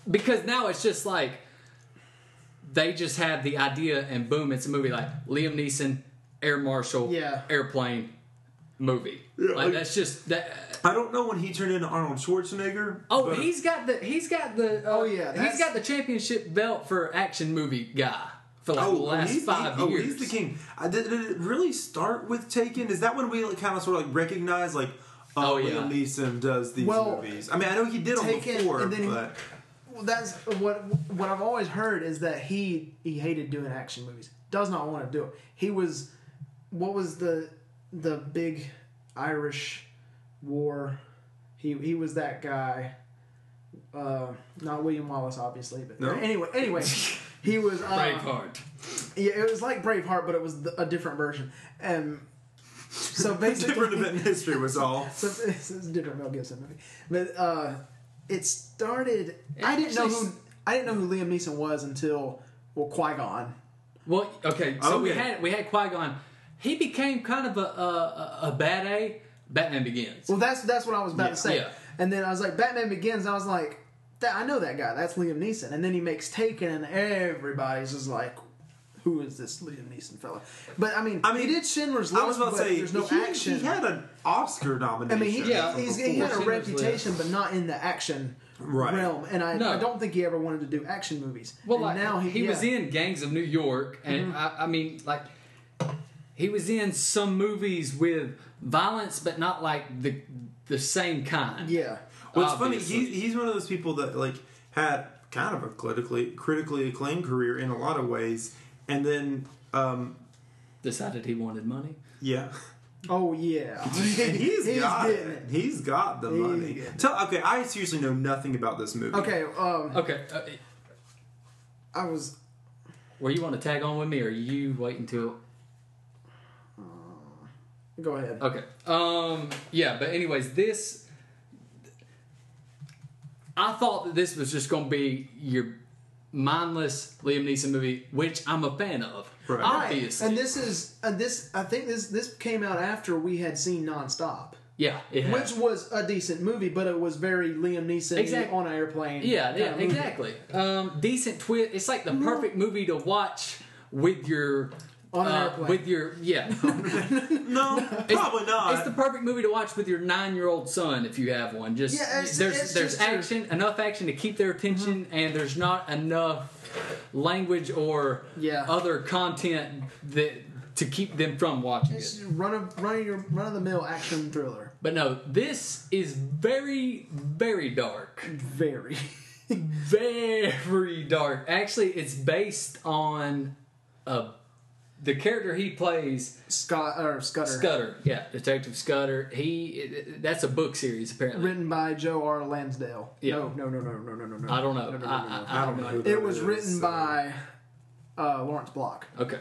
because now it's just like they just have the idea and boom, it's a movie like Liam Neeson, Air Marshal, Yeah. Airplane movie. Yeah, Like that's just that. I don't know when he turned into Arnold Schwarzenegger. Oh, but he's got the yeah, he's that's- got the championship belt for action movie guy for like the last he's, 5 Oh, years. he's the king. Did it really start with Taken? Is that when we kind of sort of like recognize like, Oh, yeah. Liam Neeson does these Well, movies? I mean, I know he did them Taken, before, and then but Well, that's what I've always heard is that he hated doing action movies. Does not want to do it. He was what was the big Irish war? He was that guy. Not William Wallace, obviously, but No. anyway, he was Braveheart. Yeah, it was like Braveheart, but it was a different version. And so basically, different event in history was all. So it's a different Mel Gibson movie, but it started. I didn't know who Liam Neeson was until Qui-Gon. Well, okay, so Okay. we had Qui-Gon. He became kind of a bad A. Batman Begins. Well, that's what I was about to say. Yeah. And then I was like, Batman Begins. I was like, I know that guy. That's Liam Neeson. And then he makes Taken, and everybody's just like, who is this Liam Neeson fella? But I mean, he did Schindler's List. I was about to but say there's no he, action. He had an Oscar I nomination. mean, he had a Schindler's reputation, but not in the action Right. realm. And I No. don't think he ever wanted to do action movies. Well, and like, now he was in Gangs of New York, and I mean, like, he was in some movies with violence, but not like the same kind. Yeah. What's Obviously. funny, he's one of those people that like had kind of a critically acclaimed career in a lot of ways, and then Decided he wanted money. yeah. Oh yeah. He's got getting it. He's got the money. getting it. Okay, I seriously know nothing about this movie. Okay. Okay, I was. were you want to tag on with me, or you wait until? Go ahead. Okay. Yeah, but anyways, this. I thought that this was just going to be your mindless Liam Neeson movie, which I'm a fan of. Right. Obviously. And this is I think this came out after we had seen Nonstop, Yeah, it has. which was a decent movie, but it was very Liam Neeson Exactly. on an airplane. Yeah, kind yeah, of movie. exactly. Decent twist. It's like the perfect movie to watch with your On an airplane. with your No, probably not. It's the perfect movie to watch with your 9-year-old son if you have one. Just Yeah, it's there's just action, enough action to keep their attention, and there's not enough language or Yeah. other content that to keep them from watching It's it. run of the mill action thriller. But no, this is very, very dark. Very. Very dark. Actually, it's based on the character he plays, Scudder. Scudder. Yeah, Detective Scudder. That's a book series apparently. Written by Joe R. Lansdale. Yeah. No. I don't know. No. I don't know. who that It was is, written so- by Lawrence Block. Okay.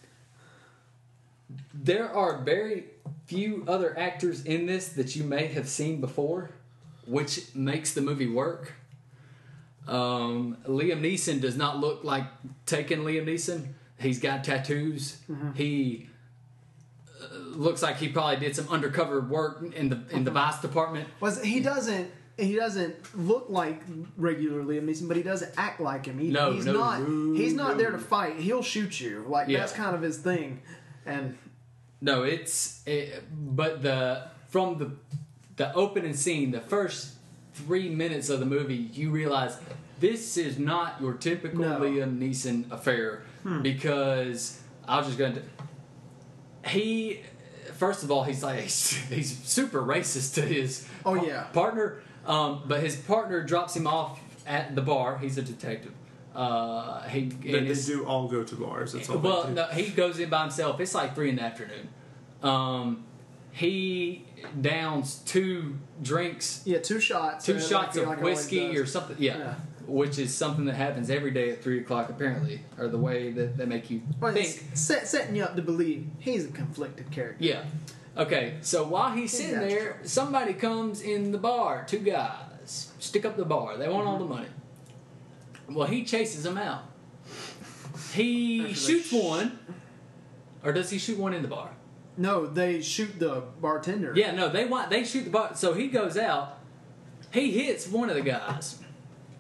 There are very few other actors in this that you may have seen before, which makes the movie work. Liam Neeson does not look like Taken Liam Neeson. He's got tattoos. He looks like he probably did some undercover work in the vice department. He doesn't look like regular Liam Neeson, but he doesn't act like him either. He's not there to fight. He'll shoot you. Like Yeah. that's kind of his thing. And No, but from the opening scene, the first 3 minutes of the movie, you realize this is not your typical No. Liam Neeson affair because I was just going to. First of all, he's super racist to his Oh, yeah. partner, but his partner drops him off at the bar. He's a detective. He They do all go to bars. That's all well, they do. no, he goes in by himself. It's like 3 PM. He downs 2 drinks, yeah, 2 shots. 2 shots like of he always whiskey does. or something. Yeah. Which is something that happens every day at 3:00 apparently, or the way that they make you Well, think. it's setting you up to believe he's a conflicted character. Yeah. Okay, so while he's sitting That's there, somebody comes in the bar. 2 guys stick up the bar. They want all the money. Well, he chases them out. He After they shoots one, or does he shoot one in the bar? No, they shoot the bartender. Yeah, no, they shoot the bar. So he goes out. He hits one of the guys.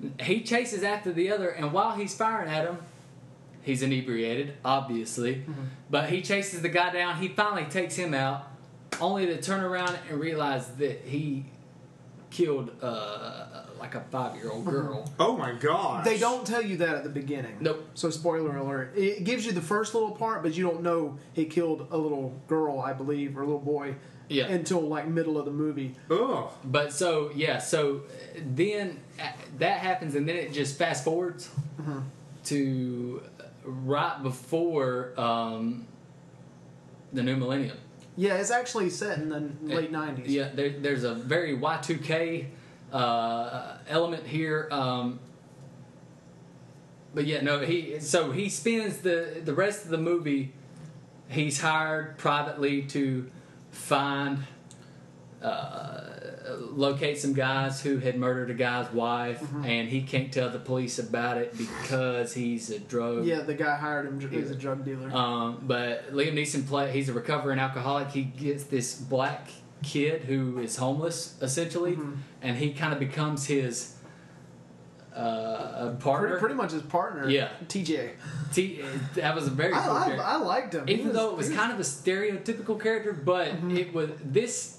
He chases after the other, and while he's firing at him, he's inebriated, obviously. But he chases the guy down. He finally takes him out, only to turn around and realize that he killed like a 5-year-old girl. Oh my gosh. They don't tell you that at the beginning. Nope. So spoiler alert. It gives you the first little part, but you don't know he killed a little girl, I believe, or a little boy. Yeah. Until like middle of the movie. Ugh. But so then that happens, and then it just fast forwards to right before the new millennium. Yeah, it's actually set in the late 90s. Yeah, there's a very Y2K element here. But yeah, no, he spends the rest of the movie. He's hired privately to find, locate some guys who had murdered a guy's wife, and he can't tell the police about it because he's a drug. Yeah, the guy hired him. He's a drug dealer. But Liam Neeson he's a recovering alcoholic. He gets this black kid who is homeless, essentially, and he kind of becomes his partner. Pretty much his partner. Yeah. TJ. That was a very cool character. I liked him. Even though it was kind of a stereotypical character, but it was this.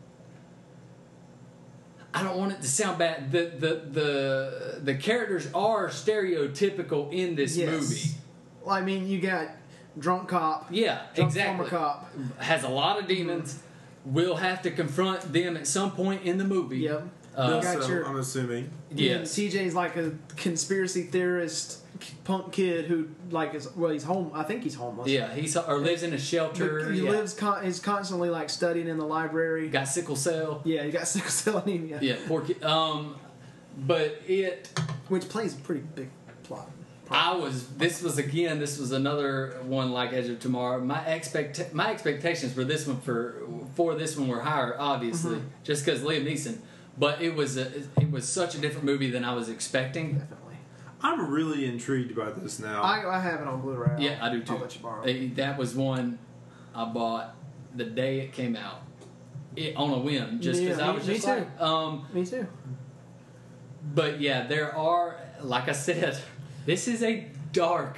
I don't want it to sound bad. The characters are stereotypical in this movie. Well, I mean, you got drunk cop. Yeah, drunk exactly. Former cop. Has a lot of demons. Will have to confront them at some point in the movie. Yep. I'm assuming. Yes. TJ's like a conspiracy theorist punk kid who he's home. I think he's homeless. Yeah, or lives in a shelter. He lives is constantly like studying in the library. Got sickle cell. Yeah, he got sickle cell anemia. Yeah, poor kid. But which plays a pretty big plot. This was another one like Edge of Tomorrow. My expectations for this one for this one were higher, obviously, just because Liam Neeson. But it was such a different movie than I was expecting. Definitely. I'm really intrigued by this now. I have it on Blu-ray. Yeah, I do too. I'll let you borrow it. That was one I bought the day it came out, on a whim, just because I was just like, me too. But yeah, there are, like I said, this is a dark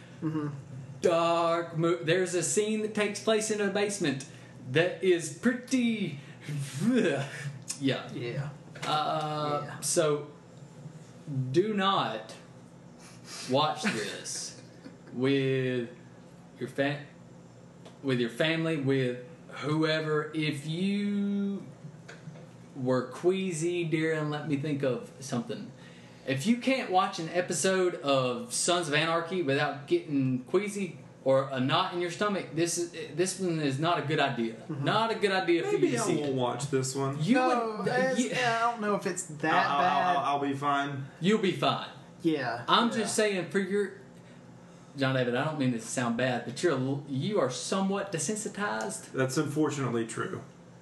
movie. There's a scene that takes place in a basement that is pretty. Yeah. So, do not watch this with your family, with whoever. If you were queasy during, let me think of something. If you can't watch an episode of Sons of Anarchy without getting queasy or a knot in your stomach, this one is not a good idea. Not a good idea for you to see. Maybe I won't watch this one. I don't know if it's that bad. I'll be fine. You'll be fine. Yeah. I'm just saying for your John David, I don't mean this to sound bad, but you are somewhat desensitized. That's unfortunately true.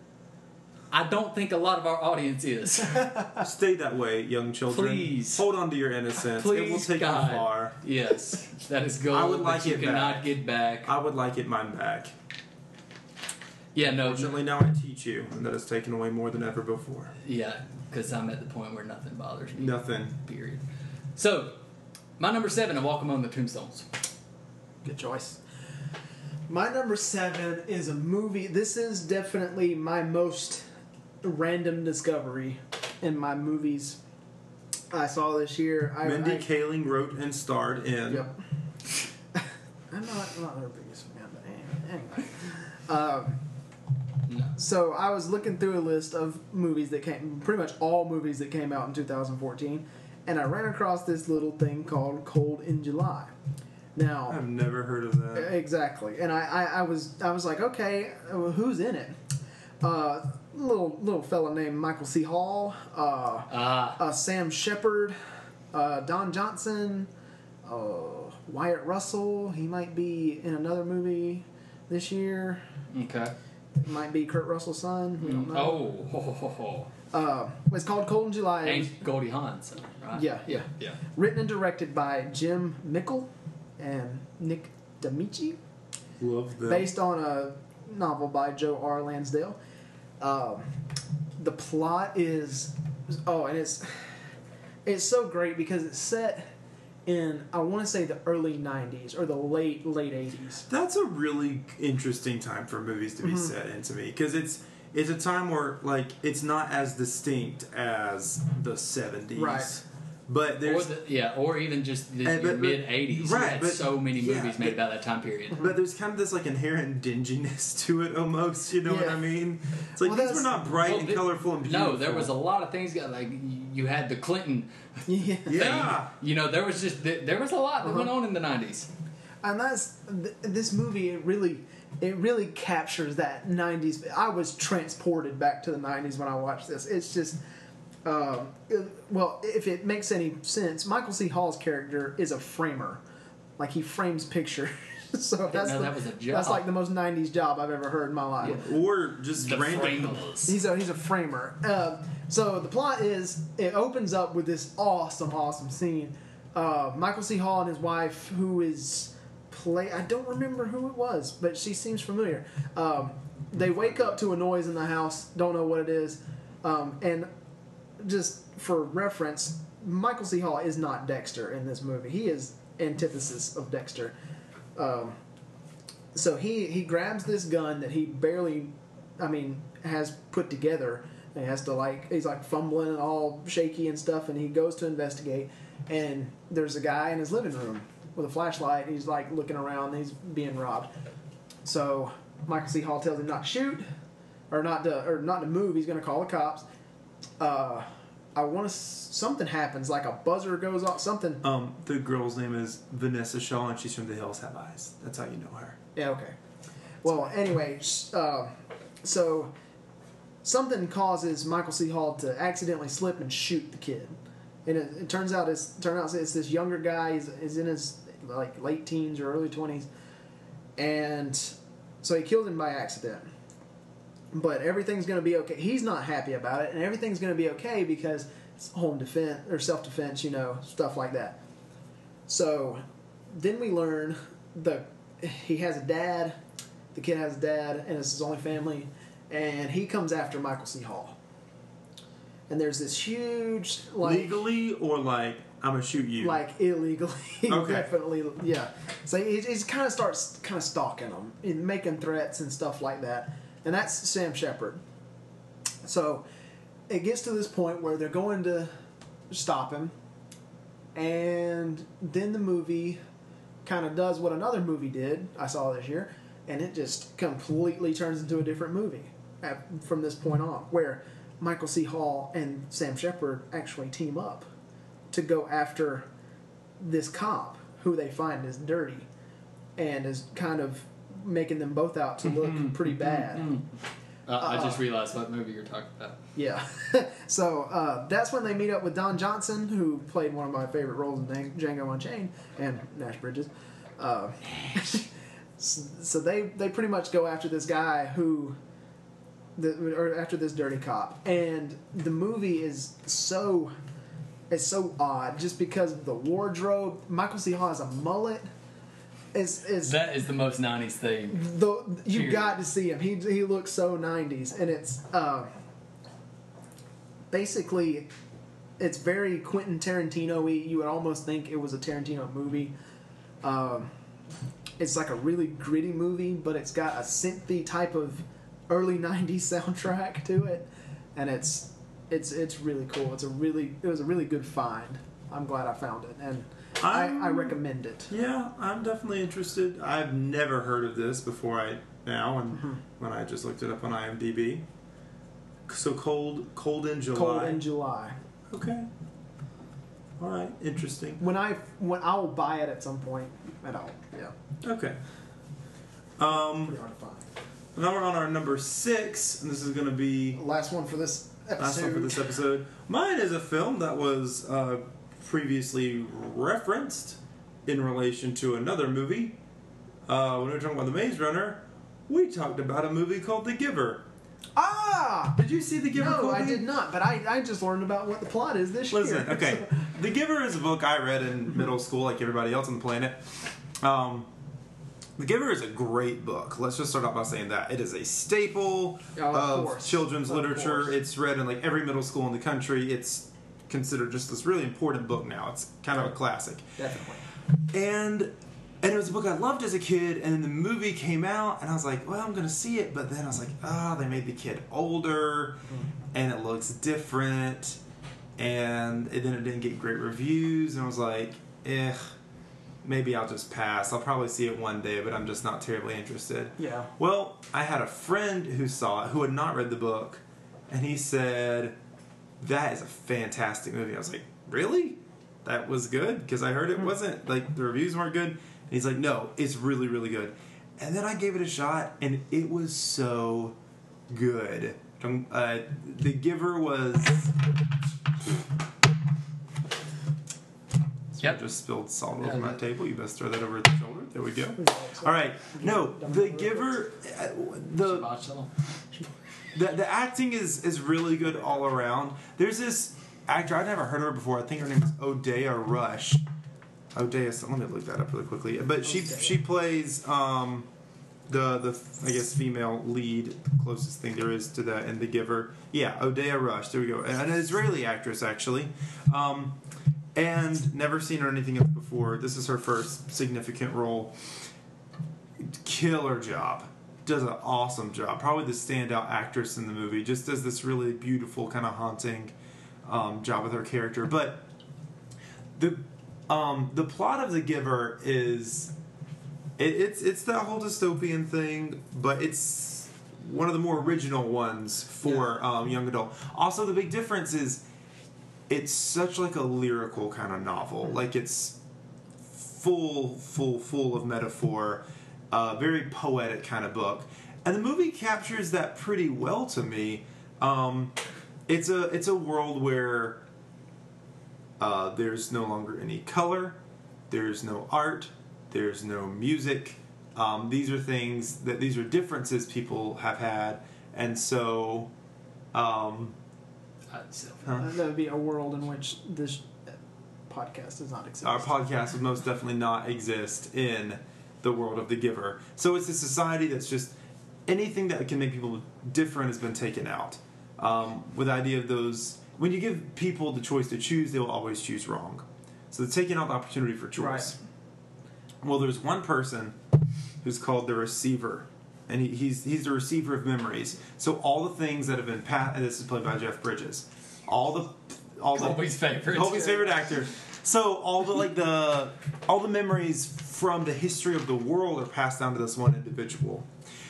I don't think a lot of our audience is. Stay that way, young children. Please. Hold on to your innocence. Please, it will take God. you far. Yes, that is gold I would like that you it cannot back. get back. I would like it mine back. Yeah, no. Fortunately, now I teach you, and that has taken away more than ever before. Yeah, because I'm at the point where nothing bothers me. Nothing. Period. So, my number 7, A Walk Among the Tombstones. Good choice. My number 7 is a movie. This is definitely my most random discovery in my movies I saw this year. Mindy Kaling wrote and starred in. Yep. I'm not her biggest fan, but anyway. No. So I was looking through a list of movies that pretty much all movies that came out in 2014, and I ran across this little thing called Cold in July. Now, I've never heard of that. Exactly, and I was like, okay, well, who's in it? Little fella named Michael C. Hall, Sam Shepard, Don Johnson, Wyatt Russell. He might be in another movie this year. Okay. It might be Kurt Russell's son. We don't know. It's called Cold in July. And Goldie Hawn's son, right? Yeah. Written and directed by Jim Mickle and Nick D'Amici. Love them. Based on a novel by Joe R. Lansdale. The plot is... Oh, and it's... it's so great because it's set in, I want to say, the early 90s or the late 80s. That's a really interesting time for movies to be set in to me, because it's a time where, like, it's not as distinct as the 70s. Right. But there's... or even just the mid 80s. Right, You had but- so many yeah, movies made about that time period. But there's kind of this, like, inherent dinginess to it almost, you know what Yeah. I mean? It's like, Well, these that's- were not bright and colorful and beautiful. No, there was a lot of things. Like you had the Clinton Yeah. thing. Yeah. You know, there was a lot that went on in the 90s. And that's this movie. It really captures that 90s. I was transported back to the 90s when I watched this. It's just, well, if it makes any sense, Michael C. Hall's character is a framer. Like, he frames pictures. So that was a job. That's like the most 90s job I've ever heard in my life. Yeah. Or just The random... framers. He's a framer. So the plot is, it opens up with this awesome scene. Michael C. Hall and his wife, who is I don't remember who it was, but she seems familiar. They wake up to a noise in the house, don't know what it is, and just for reference, Michael C. Hall is not Dexter in this movie. He is antithesis of Dexter. So he grabs this gun that he barely, has put together. And he has to he's fumbling and all shaky and stuff, and he goes to investigate, and there's a guy in his living room with a flashlight, and he's looking around, and he's being robbed. So Michael C. Hall tells him not to shoot, or not to move. He's going to call the cops. Something happens, like a buzzer goes off, something. The girl's name is Vanessa Shaw, and she's from The Hills Have Eyes. That's how you know her. Yeah, okay. Well, anyway, so something causes Michael C. Hall to accidentally slip and shoot the kid, and it turns out it's this younger guy. He's in his late teens or early 20s, and so he killed him by accident. But everything's going to be okay. He's not happy about it, and everything's going to be okay because it's home defense or self-defense, stuff like that. So then we learn he has a dad, the kid has a dad, and it's his only family, and he comes after Michael C. Hall. And there's this huge, legally or I'm gonna shoot you? Illegally. Okay. Definitely, yeah. So he kind of starts stalking him, and making threats and stuff like that. And that's Sam Shepard. So it gets to this point where they're going to stop him, and then the movie kind of does what another movie did I saw this year, and it just completely turns into a different movie from this point on, where Michael C. Hall and Sam Shepard actually team up to go after this cop who they find is dirty and is kind of making them both out to look pretty bad. I just realized what movie you're talking about. Yeah. So that's when they meet up with Don Johnson, who played one of my favorite roles in Django Unchained, and Nash Bridges. So they pretty much go after this guy or after this dirty cop. And the movie is so odd just because of the wardrobe. Michael C. Hall has a mullet. That is the most 90s thing. You got to see him. He looks so 90s, and it's basically it's very Quentin Tarantino-y. You would almost think it was a Tarantino movie. It's like a really gritty movie, but it's got a synthy type of early 90s soundtrack to it, and it's really cool. It was a really good find. I'm glad I found it, and I recommend it. Yeah, I'm definitely interested. I've never heard of this before when I just looked it up on IMDb. So Cold in July. Cold in July. Okay. All right. Interesting. When I will buy it at some point. Yeah. Okay. Pretty hard to find. Now we're on our number 6, and this is going to be Last one for this episode. last one for this episode. Mine is a film that was previously referenced in relation to another movie. When we were talking about The Maze Runner, we talked about a movie called The Giver. Ah! Did you see The Giver? No, Colby? I did not, but I just learned about what the plot is this year. Listen, okay. The Giver is a book I read in middle school, like everybody else on the planet. The Giver is a great book. Let's just start off by saying that. It is a staple of children's literature. Course. It's read in every middle school in the country. It's considered just this really important book now. It's kind of a classic. Definitely. And it was a book I loved as a kid, and then the movie came out, and I was like, well, I'm going to see it, but then I was like, they made the kid older, and it looks different, and then it didn't get great reviews, and I was like, maybe I'll just pass. I'll probably see it one day, but I'm just not terribly interested. Yeah. Well, I had a friend who saw it, who had not read the book, and he said, that is a fantastic movie. I was like, really? That was good? Because I heard it wasn't, like, the reviews weren't good. And he's like, no, it's really, really good. And then I gave it a shot, and it was so good. The Giver was... Yep. I just spilled salt over my table. You best throw that over the shoulder. There we go. All right. No, The Giver... The acting is really good all around. There's this actor, I'd never heard of her before. I think her name is Odeya Rush. Let me look that up really quickly. But she plays the I guess female lead, closest thing there is to that in The Giver. Yeah, Odeya Rush. There we go. An Israeli actress actually, and never seen her in anything else before. This is her first significant role. Killer job. Does an awesome job. Probably the standout actress in the movie. Just does this really beautiful, kind of haunting job with her character. But the plot of The Giver is it's that whole dystopian thing, but it's one of the more original ones for young adult. Also, the big difference is it's such like a lyrical kind of novel. Like it's full of metaphor. Very poetic kind of book, and the movie captures that pretty well to me. It's a world where there's no longer any color, there's no art, there's no music. These are differences people have had, and so that would be a world in which this podcast does not exist. Our podcast would most definitely not exist in the world of The Giver. So it's a society that's just anything that can make people different has been taken out. With the idea of those, when you give people the choice to choose, they will always choose wrong. So they're taking out the opportunity for choice. Right. Well, there's one person who's called the receiver, and he's the receiver of memories. So all the things that have been passed, and this is played by Jeff Bridges. Colby's favorite actor. So all the memories from the history of the world are passed down to this one individual.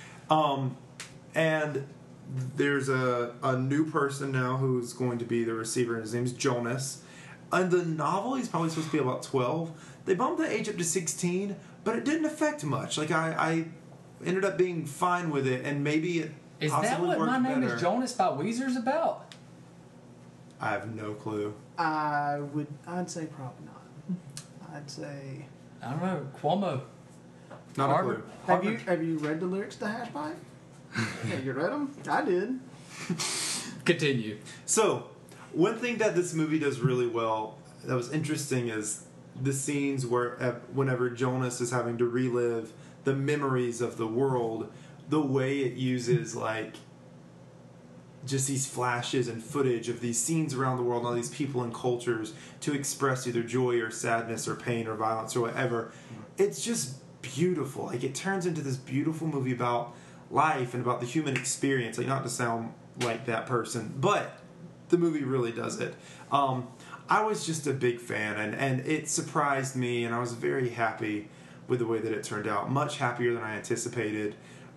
And there's a new person now who's going to be the receiver, and his name's Jonas. In the novel, he's probably supposed to be about 12. They bumped the age up to 16, but it didn't affect much. Like, I ended up being fine with it, and maybe it Is possibly that what worked My Name better. is Jonas by Weezer's about? I have no clue. I'd say probably not. I'd say... I don't know. Cuomo. Not Harvard. a clue. Have you read the lyrics to Hash Pipe? Yeah, you read them? I did. Continue. So, one thing that this movie does really well that was interesting is the scenes where whenever Jonas is having to relive the memories of the world, the way it uses like just these flashes and footage of these scenes around the world and all these people and cultures to express either joy or sadness or pain or violence or whatever. It's just beautiful. Like, it turns into this beautiful movie about life and about the human experience. Like, not to sound like that person, but the movie really does it. I was just a big fan, and it surprised me, and I was very happy with the way that it turned out. Much happier than I anticipated.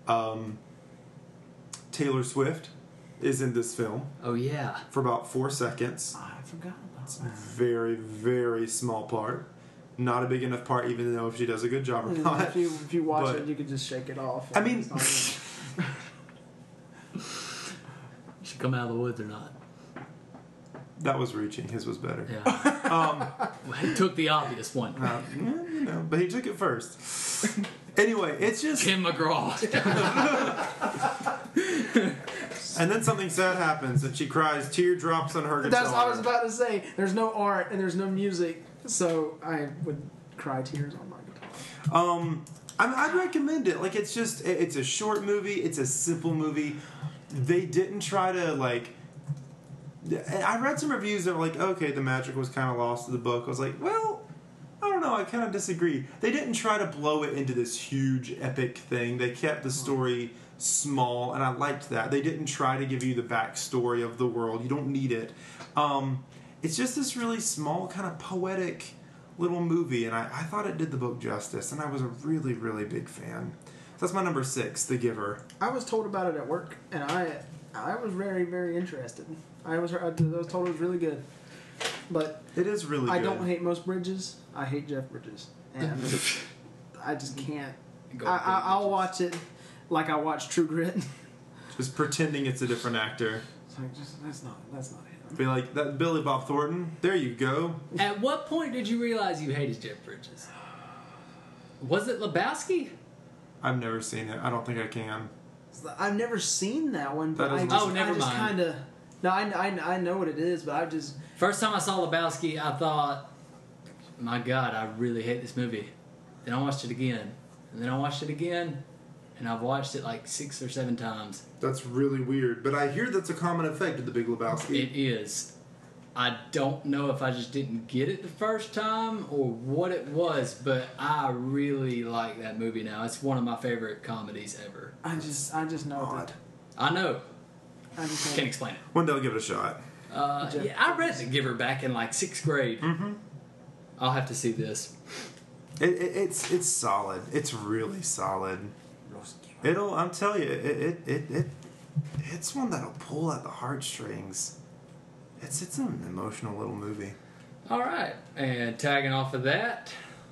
Taylor Swift is in this film. Oh, yeah. For about 4 seconds. I forgot about that. Very, very small part. Not a big enough part, even though if she does a good job or not. If you watch it, you can just shake it off. I mean... Should come out of the woods or not? That was reaching. His was better. Yeah. He took the obvious one. But he took it first. Anyway, it's just... Kim McGraw. And then something sad happens, and she cries teardrops on her guitar. That's what I was about to say. There's no art and there's no music, so I would cry tears on my guitar. I'd recommend it. Like, it's just... It's a short movie. It's a simple movie. They didn't try to, like, I read some reviews that were like, okay, the magic was kind of lost to the book. I was like, well, I don't know. I kind of disagree. They didn't try to blow it into this huge epic thing. They kept the story small, and I liked that. They didn't try to give you the backstory of the world. You don't need it. It's just this really small, kind of poetic little movie, and I thought it did the book justice, and I was a really, really big fan. So that's my number 6, The Giver. I was told about it at work, and I was very, very interested. I was told it was really good, but It is really I good. don't hate most Bridges. I hate Jeff Bridges, and I just can't. Go I'll watch it like I watch True Grit. Just pretending it's a different actor. It's like, that's not him. Be like, that Billy Bob Thornton, there you go. At what point did you realize you hated Jeff Bridges? Was it Lebowski? I've never seen it. I don't think I can. I've never seen that one, but That I doesn't- just, Oh, never I just mind. kind of. No, I know what it is, but I just. First time I saw Lebowski, I thought, my God, I really hate this movie. Then I watched it again. And then I watched it again. And I've watched it like 6 or 7 times. That's really weird. But I hear that's a common effect of The Big Lebowski. It is. I don't know if I just didn't get it the first time or what it was, but I really like that movie now. It's one of my favorite comedies ever. I just know Odd. that. I know. I just Can't explain it. One day I'll give it a shot. Yeah, I read The Giver back in like 6th grade. Mm-hmm. I'll have to see this. It's solid. It's really solid. I'm telling you, it's one that'll pull at the heartstrings. It's an emotional little movie. All right, and tagging off of that,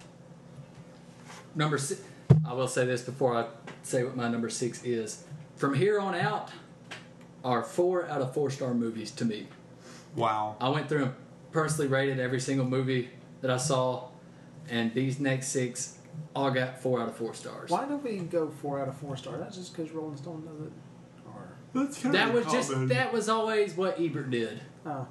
number 6. I will say this before I say what my number 6 is. From here on out, are 4 out of 4-star movies to me. Wow. I went through and personally rated every single movie that I saw, and these next 6 all got 4 out of 4 stars. Why don't we go 4 out of 4 stars? That's just because Rolling Stone does it. Or That's kind That of was common. that was always what Ebert did. oh,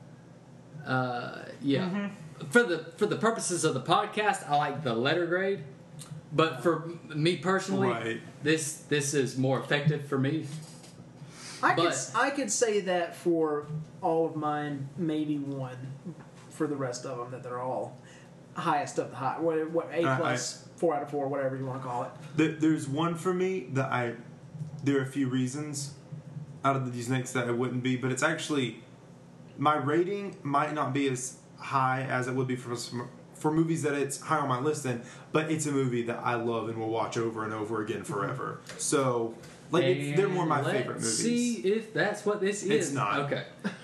Yeah. Mm-hmm. For the purposes of the podcast, I like the letter grade, but for me personally, Right. this is more effective for me. I could say that for all of mine, maybe 1 for the rest of them, that they're all highest of the high. What A plus, 4 out of 4, whatever you want to call it. There's one for me that there are a few reasons out of these next that it wouldn't be, but it's actually, my rating might not be as high as it would be for movies that it's high on my list in, but it's a movie that I love and will watch over and over again forever. So, like, they're more my favorite Let's movies. see if that's what this is. It's not. Okay.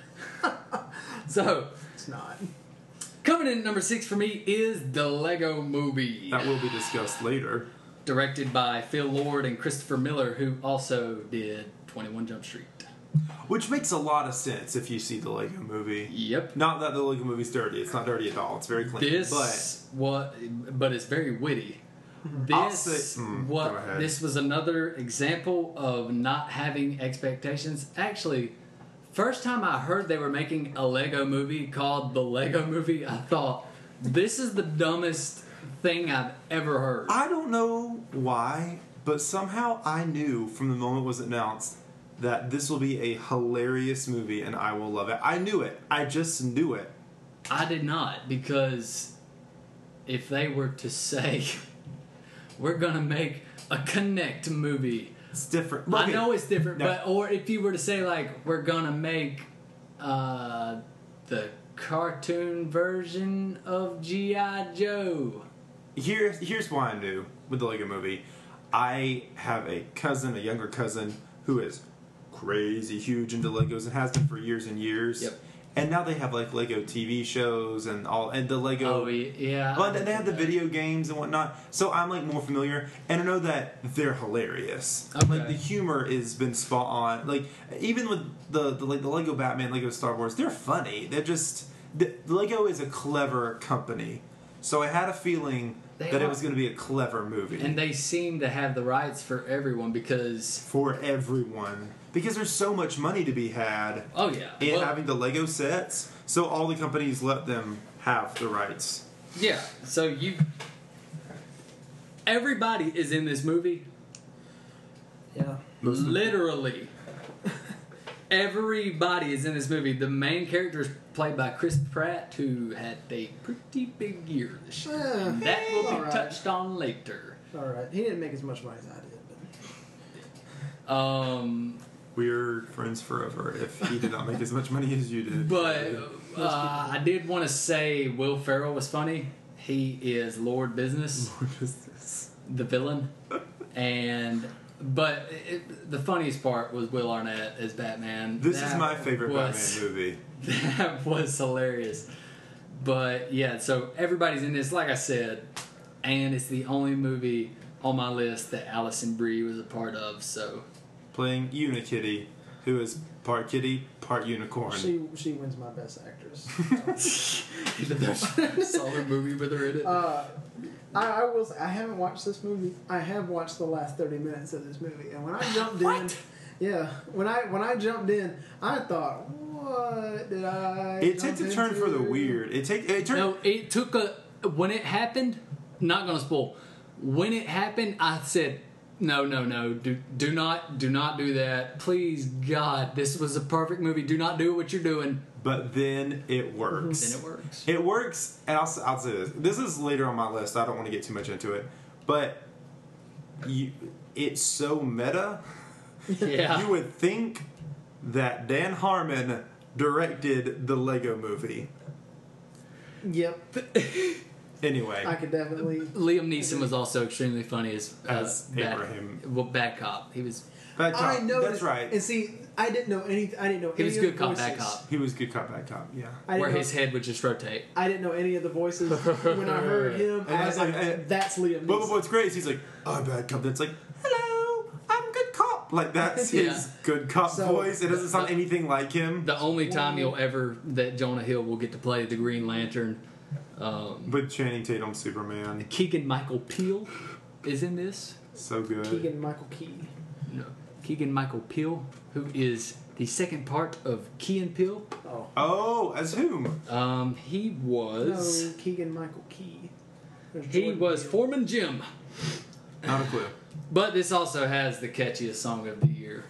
So, It's not. coming in at number 6 for me is The Lego Movie. That will be discussed later. Directed by Phil Lord and Christopher Miller, who also did 21 Jump Street. Which makes a lot of sense if you see the Lego Movie. Yep. Not that the Lego Movie's dirty. It's not dirty at all. It's very clean. But it's very witty. I'll This say- go ahead. this was another example of not having expectations. Actually, first time I heard they were making a Lego movie called The Lego Movie, I thought, this is the dumbest thing I've ever heard. I don't know why, but somehow I knew from the moment it was announced that this will be a hilarious movie and I will love it. I knew it. I just knew it. I did not, because if they were to say, we're going to make a Connect movie, It's different. I Okay. know it's different, No. but or if you were to say like we're gonna make the cartoon version of G.I. Joe. Here's why I knew with the Lego Movie. I have a younger cousin, who is crazy huge into Legos and has been for years and years. Yep. And now they have like Lego TV shows and the Lego. Oh yeah. Well, and they have the video games and whatnot, so I'm like more familiar, and I know that they're hilarious. Okay. Like the humor has been spot on. Like even with the Lego Batman, Lego Star Wars, they're funny. They're just Lego is a clever company, so I had a feeling that it was going to be a clever movie And they seem to have the rights for everyone because for everyone because there's so much money to be had oh yeah. in Well, having the Lego sets. So all the companies let them have the rights. yeah. So everybody is in this movie. Yeah. Most of the- Literally. Everybody is in this movie. The main character is played by Chris Pratt, who had a pretty big year this year. And that will be Alright. touched on later. All right, he didn't make as much money as I did. We're friends forever if he did not make as much money as you did. But I did want to say Will Ferrell was funny. He is Lord Business, the villain, but the funniest part was Will Arnett as Batman. This is my favorite Batman movie. That was hilarious. But yeah, so everybody's in this, like I said, and it's the only movie on my list that Alison Brie was a part of. So Playing Unikitty, who is part kitty, part unicorn. She wins my best actress. saw her movie with her in it. I will say, I haven't watched this movie. I have watched the last 30 minutes of this movie, and when I jumped in, yeah, when I jumped in, I thought, what did I? It takes a turn for the weird. It turned. No, it took when it happened. Not gonna spoil. When it happened, I said, no, do not do that. Please, God, this was a perfect movie. Do not do what you're doing. But then it works. Then it works. It works, and I'll say this. This is later on my list. I don't want to get too much into it, but it's so meta. Yeah. You would think that Dan Harmon directed the Lego Movie. Yep, Anyway, I could definitely. Liam Neeson was also extremely funny as Abraham. Bad cop. He was. Bad Cop. I know That's right. And see, I didn't know anything. I didn't know. He was any good of the cop, bad voices. cop. He was good cop, bad cop. Yeah. I Where didn't his know, head would just rotate. I didn't know any of the voices. When I heard him, I was like, "That's Liam But Neeson." what's great is he's like, "I'm bad cop." That's like, "Hello, I'm good cop." Like that's his Yeah. good cop So- voice. It doesn't sound anything like him. The only time that Jonah Hill will get to play the Green Lantern. But Channing Tatum, Superman, Keegan Michael Peele is in this. so good. Keegan Michael Key. No, Keegan Michael Peele, who is the second part of Key and Peele. Oh. Oh, as whom? He was. No, Keegan Michael Key. There's He Jordan was Peele. Foreman Jim. Not a clue. But this also has the catchiest song of the year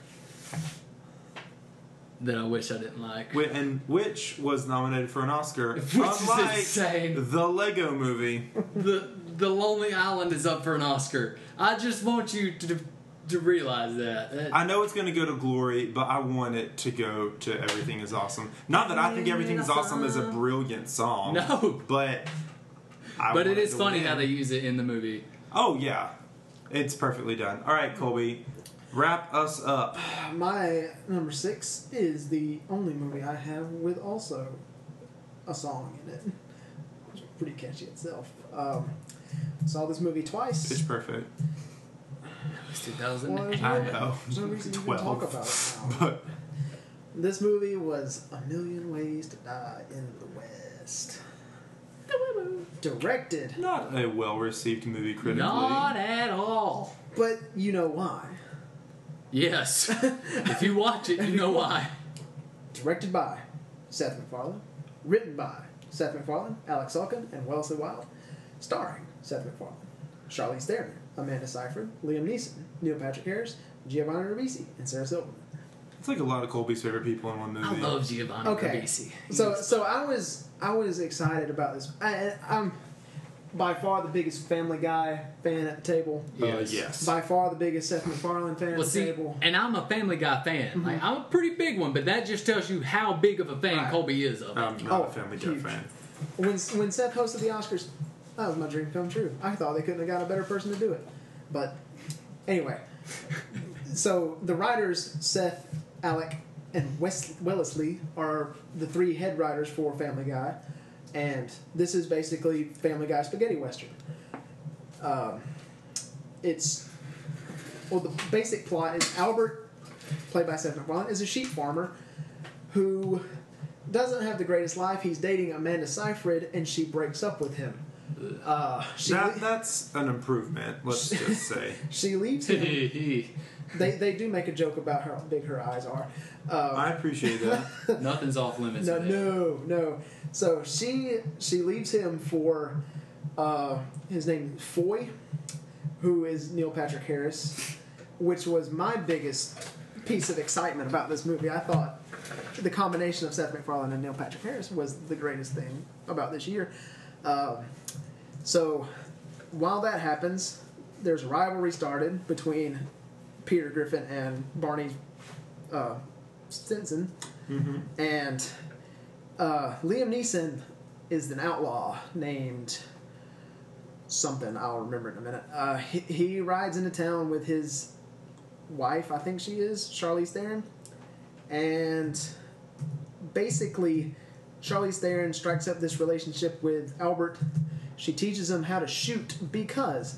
that I wish I didn't like. And which was nominated for an Oscar, Which is unlike insane. the Lego Movie. The Lonely Island is up for an Oscar. I just want you to realize that. I know it's going to go to Glory, but I want it to go to Everything Is Awesome. Not that I think Everything Is Awesome is a brilliant song. No. But But it is to funny win. how they use it in the movie. Oh, yeah. It's perfectly done. All right, Colby. Wrap us up. My number 6 is the only movie I have with also a song in it. It's pretty catchy itself. Saw this movie twice. Pitch Perfect. It's Well, 2008. I know. There's no reason to even 12. talk about it now. But This movie was A Million Ways to Die in the West. Directed, not a well-received movie critically. Not at all. but you know why. Yes. If you watch it, you know why. Directed by Seth MacFarlane. Written by Seth MacFarlane, Alex Sulkin, and Wellesley Wild. Starring Seth MacFarlane, Charlize Theron, Amanda Seyfried, Liam Neeson, Neil Patrick Harris, Giovanni Ribisi, and Sarah Silverman. It's like a lot of Colby's favorite people in one movie. I love Giovanni Okay. Ribisi. So I was excited about this. I'm by far the biggest Family Guy fan at the table. Yes. By far the biggest Seth MacFarlane fan Well, at the see, table. and I'm a Family Guy fan. Like, I'm a pretty big one, but that just tells you how big of a fan Right. Colby is of it. I'm not Oh, a Family Guy huge. fan. When Seth hosted the Oscars, that was my dream come true. I thought they couldn't have got a better person to do it. But anyway, so the writers, Seth, Alec, and Wellesley are the 3 head writers for Family Guy. And this is basically Family Guy spaghetti western. The basic plot is Albert, played by Seth MacFarlane, is a sheep farmer who doesn't have the greatest life. He's dating Amanda Seyfried, and she breaks up with him. That's an improvement, let's just say. She leaves him. They do make a joke about how big her eyes are. I appreciate that. Nothing's off limits. No, there. no. So she leaves him for his name is Foy, who is Neil Patrick Harris, which was my biggest piece of excitement about this movie. I thought the combination of Seth MacFarlane and Neil Patrick Harris was the greatest thing about this year. So while that happens, there's a rivalry started between Peter Griffin and Barney Stinson, and Liam Neeson is an outlaw named something. I'll remember it in a minute. He rides into town with his wife, I think she is, Charlize Theron, and basically Charlize Theron strikes up this relationship with Albert. She teaches him how to shoot because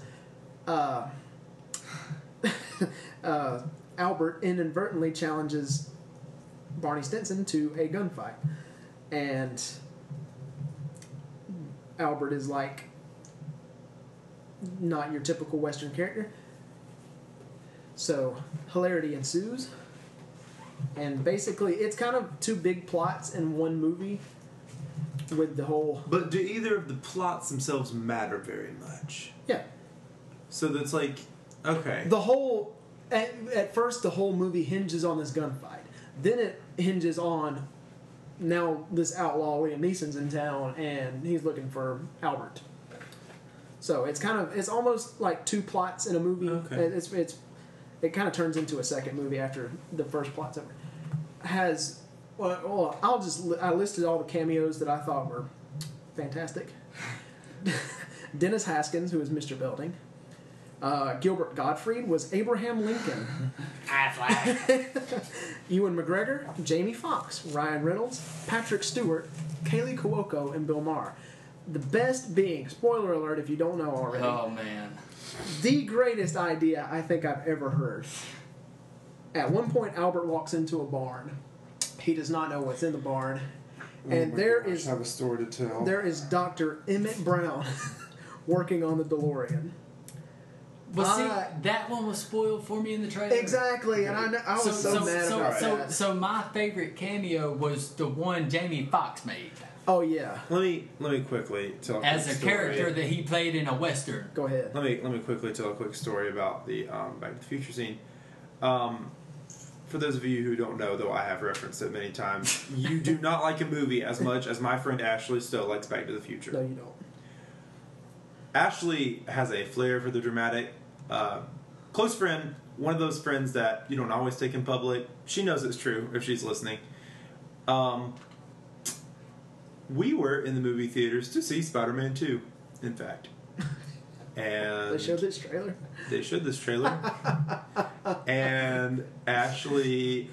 Albert inadvertently challenges Barney Stinson to a gunfight, and Albert is like not your typical Western character. So hilarity ensues, and basically it's kind of two big plots in one movie with the whole... But do either of the plots themselves matter very much? Yeah. So that's like, okay. The whole... At first, the whole movie hinges on this gunfight. Then it hinges on now this outlaw Liam Neeson's in town, and he's looking for Albert. So it's kind of... It's almost like two plots in a movie. Okay. It kind of turns into a second movie after the first plot's over. I listed all the cameos that I thought were fantastic. Dennis Haskins, who is Mr. Belding. Gilbert Gottfried was Abraham Lincoln. Ewan McGregor, Jamie Foxx, Ryan Reynolds, Patrick Stewart, Kaylee Cuoco, and Bill Maher. The best being, spoiler alert if you don't know already, Oh, man. the greatest idea I think I've ever heard. At one point, Albert walks into a barn. He does not know what's in the barn. And I have a story to tell. there is Dr. Emmett Brown working on the DeLorean. But see, that one was spoiled for me in the trailer. Exactly, and I was so mad about that. So my favorite cameo was the one Jamie Foxx made. Oh, yeah. Let me quickly tell As a character that he played in a Western. Go ahead. Let me quickly tell a quick story about the Back to the Future scene. For those of you who don't know, though I have referenced it many times, you do not like a movie as much as my friend Ashley Stowe likes Back to the Future. No, you don't. Ashley has a flair for the dramatic. Close friend, one of those friends that you don't always take in public. She knows it's true if she's listening. We were in the movie theaters to see Spider-Man 2, in fact. And They showed this trailer. They showed this trailer. And Ashley,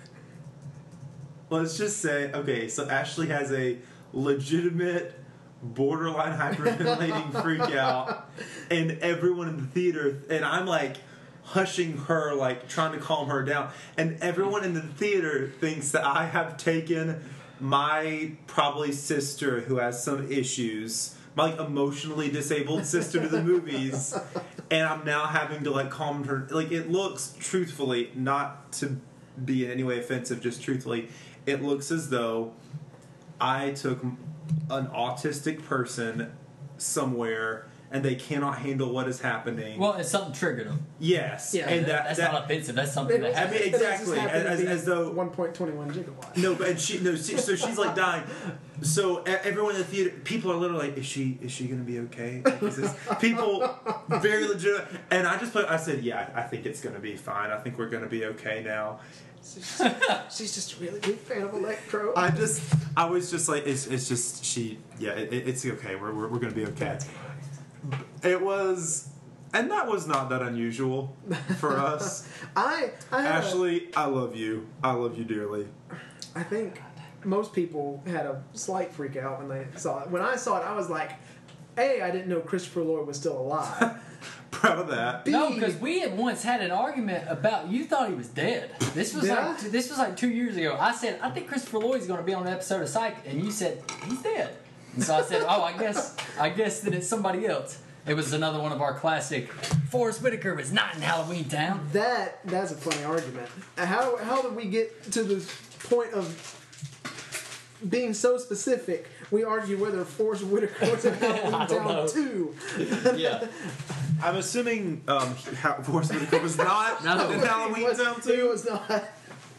let's just say, okay, so Ashley has a legitimate borderline hyperventilating freak out, and everyone in the theater, and I'm like hushing her, like trying to calm her down, and everyone in the theater thinks that I have taken my probably sister who has some issues, my like emotionally disabled sister, to the movies, and I'm now having to like calm her. Like, it looks, truthfully, not to be in any way offensive, just truthfully, it looks as though I took an autistic person somewhere and they cannot handle what is happening. Well, it's something triggered them. Yes. Yeah. And That's not offensive. That's something that I happened. mean, exactly. As though 1.21 gigawatts. No, but so she's like dying. So everyone in the theater, people are literally like, is she going to be okay? Like, is this, people very legit. And I said, yeah, I think it's going to be fine. I think we're going to be okay now. She's just a really big fan of Electro. I was just like, it's just it's okay. We're going to be okay. It was, and that was not that unusual for us. Ashley, I love you. I love you dearly. I think most people had a slight freak out when they saw it. When I saw it, I was like, A, I didn't know Christopher Lloyd was still alive. Proud of that. No, because we had once had an argument about you thought he was dead. This was like 2 years ago. I said, I think Christopher Lloyd's going to be on an episode of Psych, and you said he's dead. And so I said, oh, I guess that it's somebody else. It was another one of our classic. Forrest Whitaker was not in Halloween Town. That's a funny argument. How did we get to the point of being so specific? We argue whether Forrest Whitaker was in Halloween Town 2. Yeah. I'm assuming Forrest Whitaker was not in Halloween Town 2. He was not.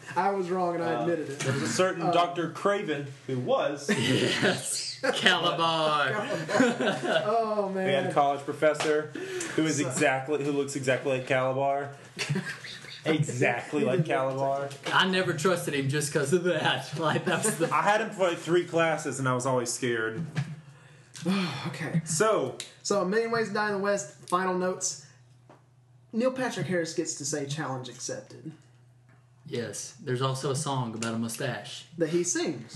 I was wrong and I admitted it. There was a certain Dr. Craven who was. Yes. Calabar. Oh We had a man. college professor who looks exactly like Calabar. Exactly like Calabar. I never trusted him just because of that. Like that was the. I had him for like 3 classes and I was always scared. Okay. So, So, A Million Ways to Die in the West, final notes. Neil Patrick Harris gets to say challenge accepted. Yes. There's also a song about a mustache. That he sings.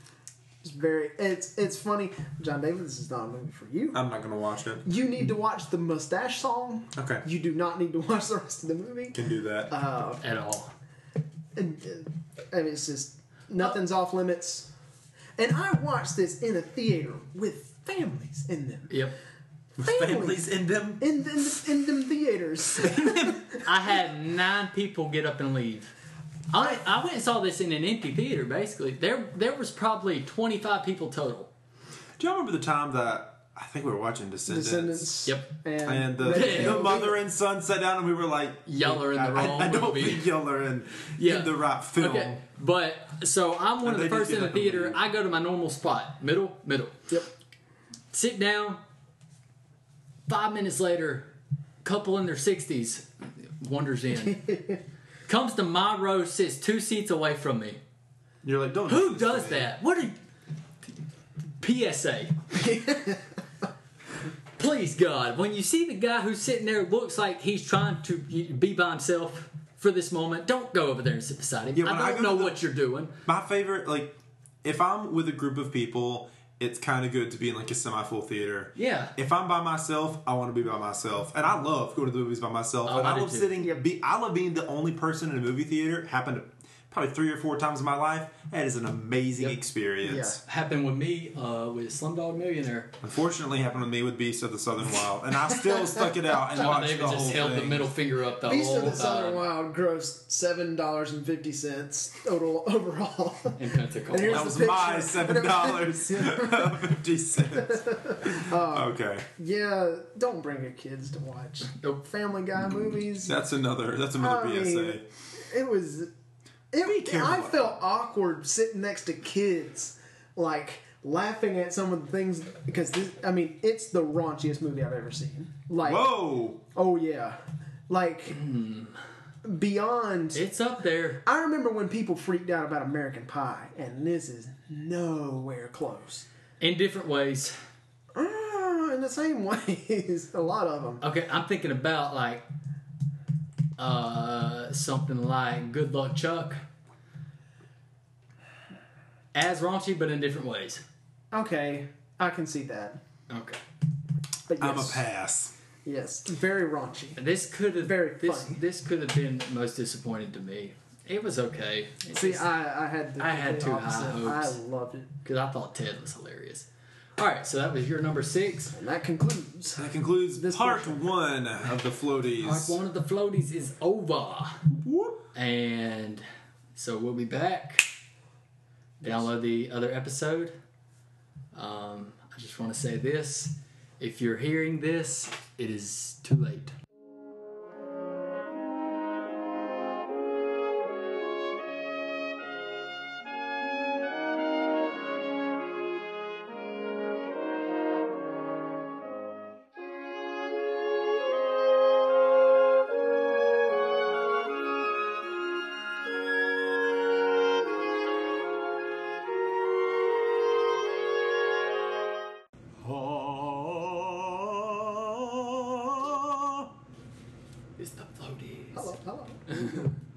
It's funny. John David, this is not a movie for you. I'm not going to watch it. You need to watch the mustache song. Okay. You do not need to watch the rest of the movie. Can do that. At all. I mean, it's just nothing's off limits. And I watched this in a theater with families in them. Yep. Families in them. In them theaters. I had 9 people get up and leave. I went and saw this in an empty theater, basically. There was probably 25 people total. Do you remember the time that I think we were watching Descendants? Yep. And the Resident mother Evil. and son sat down and we were like, Yeller in the wrong I don't movie. think Yeller in the right film. Okay. But, so I'm one of And the they first did in the get up and theater. leave. I go to my normal spot. Middle. Yep. Sit down. 5 minutes later, couple in their 60s wanders in. Comes to my row, sits 2 seats away from me. You're like, don't. Who do this does to me. that? What are PSA? Please, God, when you see the guy who's sitting there looks like he's trying to be by himself for this moment, don't go over there and sit beside him. Yeah, when I I don't go know to the- what you're doing. My favorite, like, if I'm with a group of people, it's kind of good to be in like a semi-full theater. Yeah. If I'm by myself, I want to be by myself, and I love going to the movies by myself. Oh, and I I do love too. I love being the only person in a movie theater. Happened probably 3 or 4 times in my life. That is an amazing experience. Happened with me with Slumdog Millionaire. Unfortunately, happened with me with Beast of the Southern Wild, and I still stuck it out and John watched David the just whole held thing. the middle finger up the Beast whole of the Southern time. Wild grossed $7.50 total overall. In Pensacola. And here's That the was picture. my $7.50. Okay, Yeah, don't bring your kids to watch Nope. Family Guy movies. that's another I PSA. mean, it was. careful. I felt awkward sitting next to kids, like laughing at some of the things because it's the raunchiest movie I've ever seen. Like, Whoa! oh yeah, like beyond. It's up there. I remember when people freaked out about American Pie, and this is nowhere close. In different ways. In the same ways, a lot of them. Okay, I'm thinking about like something like Good Luck Chuck. As raunchy, but in different ways. Okay, I can see that. Okay. But yes, I'm a pass. yes, very raunchy. This could have Very funny. This could have been most disappointing to me. It was okay. See, I had I had the too high opposite. hopes. I loved it, because I thought Ted was hilarious. All right, so that was your number 6. and that concludes. That concludes This part portion. 1 of the floaties. Part 1 of the floaties is over. Whoop. And so we'll be back. Download the other episode. I just want to say this. If you're hearing this, it is too late. It's the floaties. Hello, hello.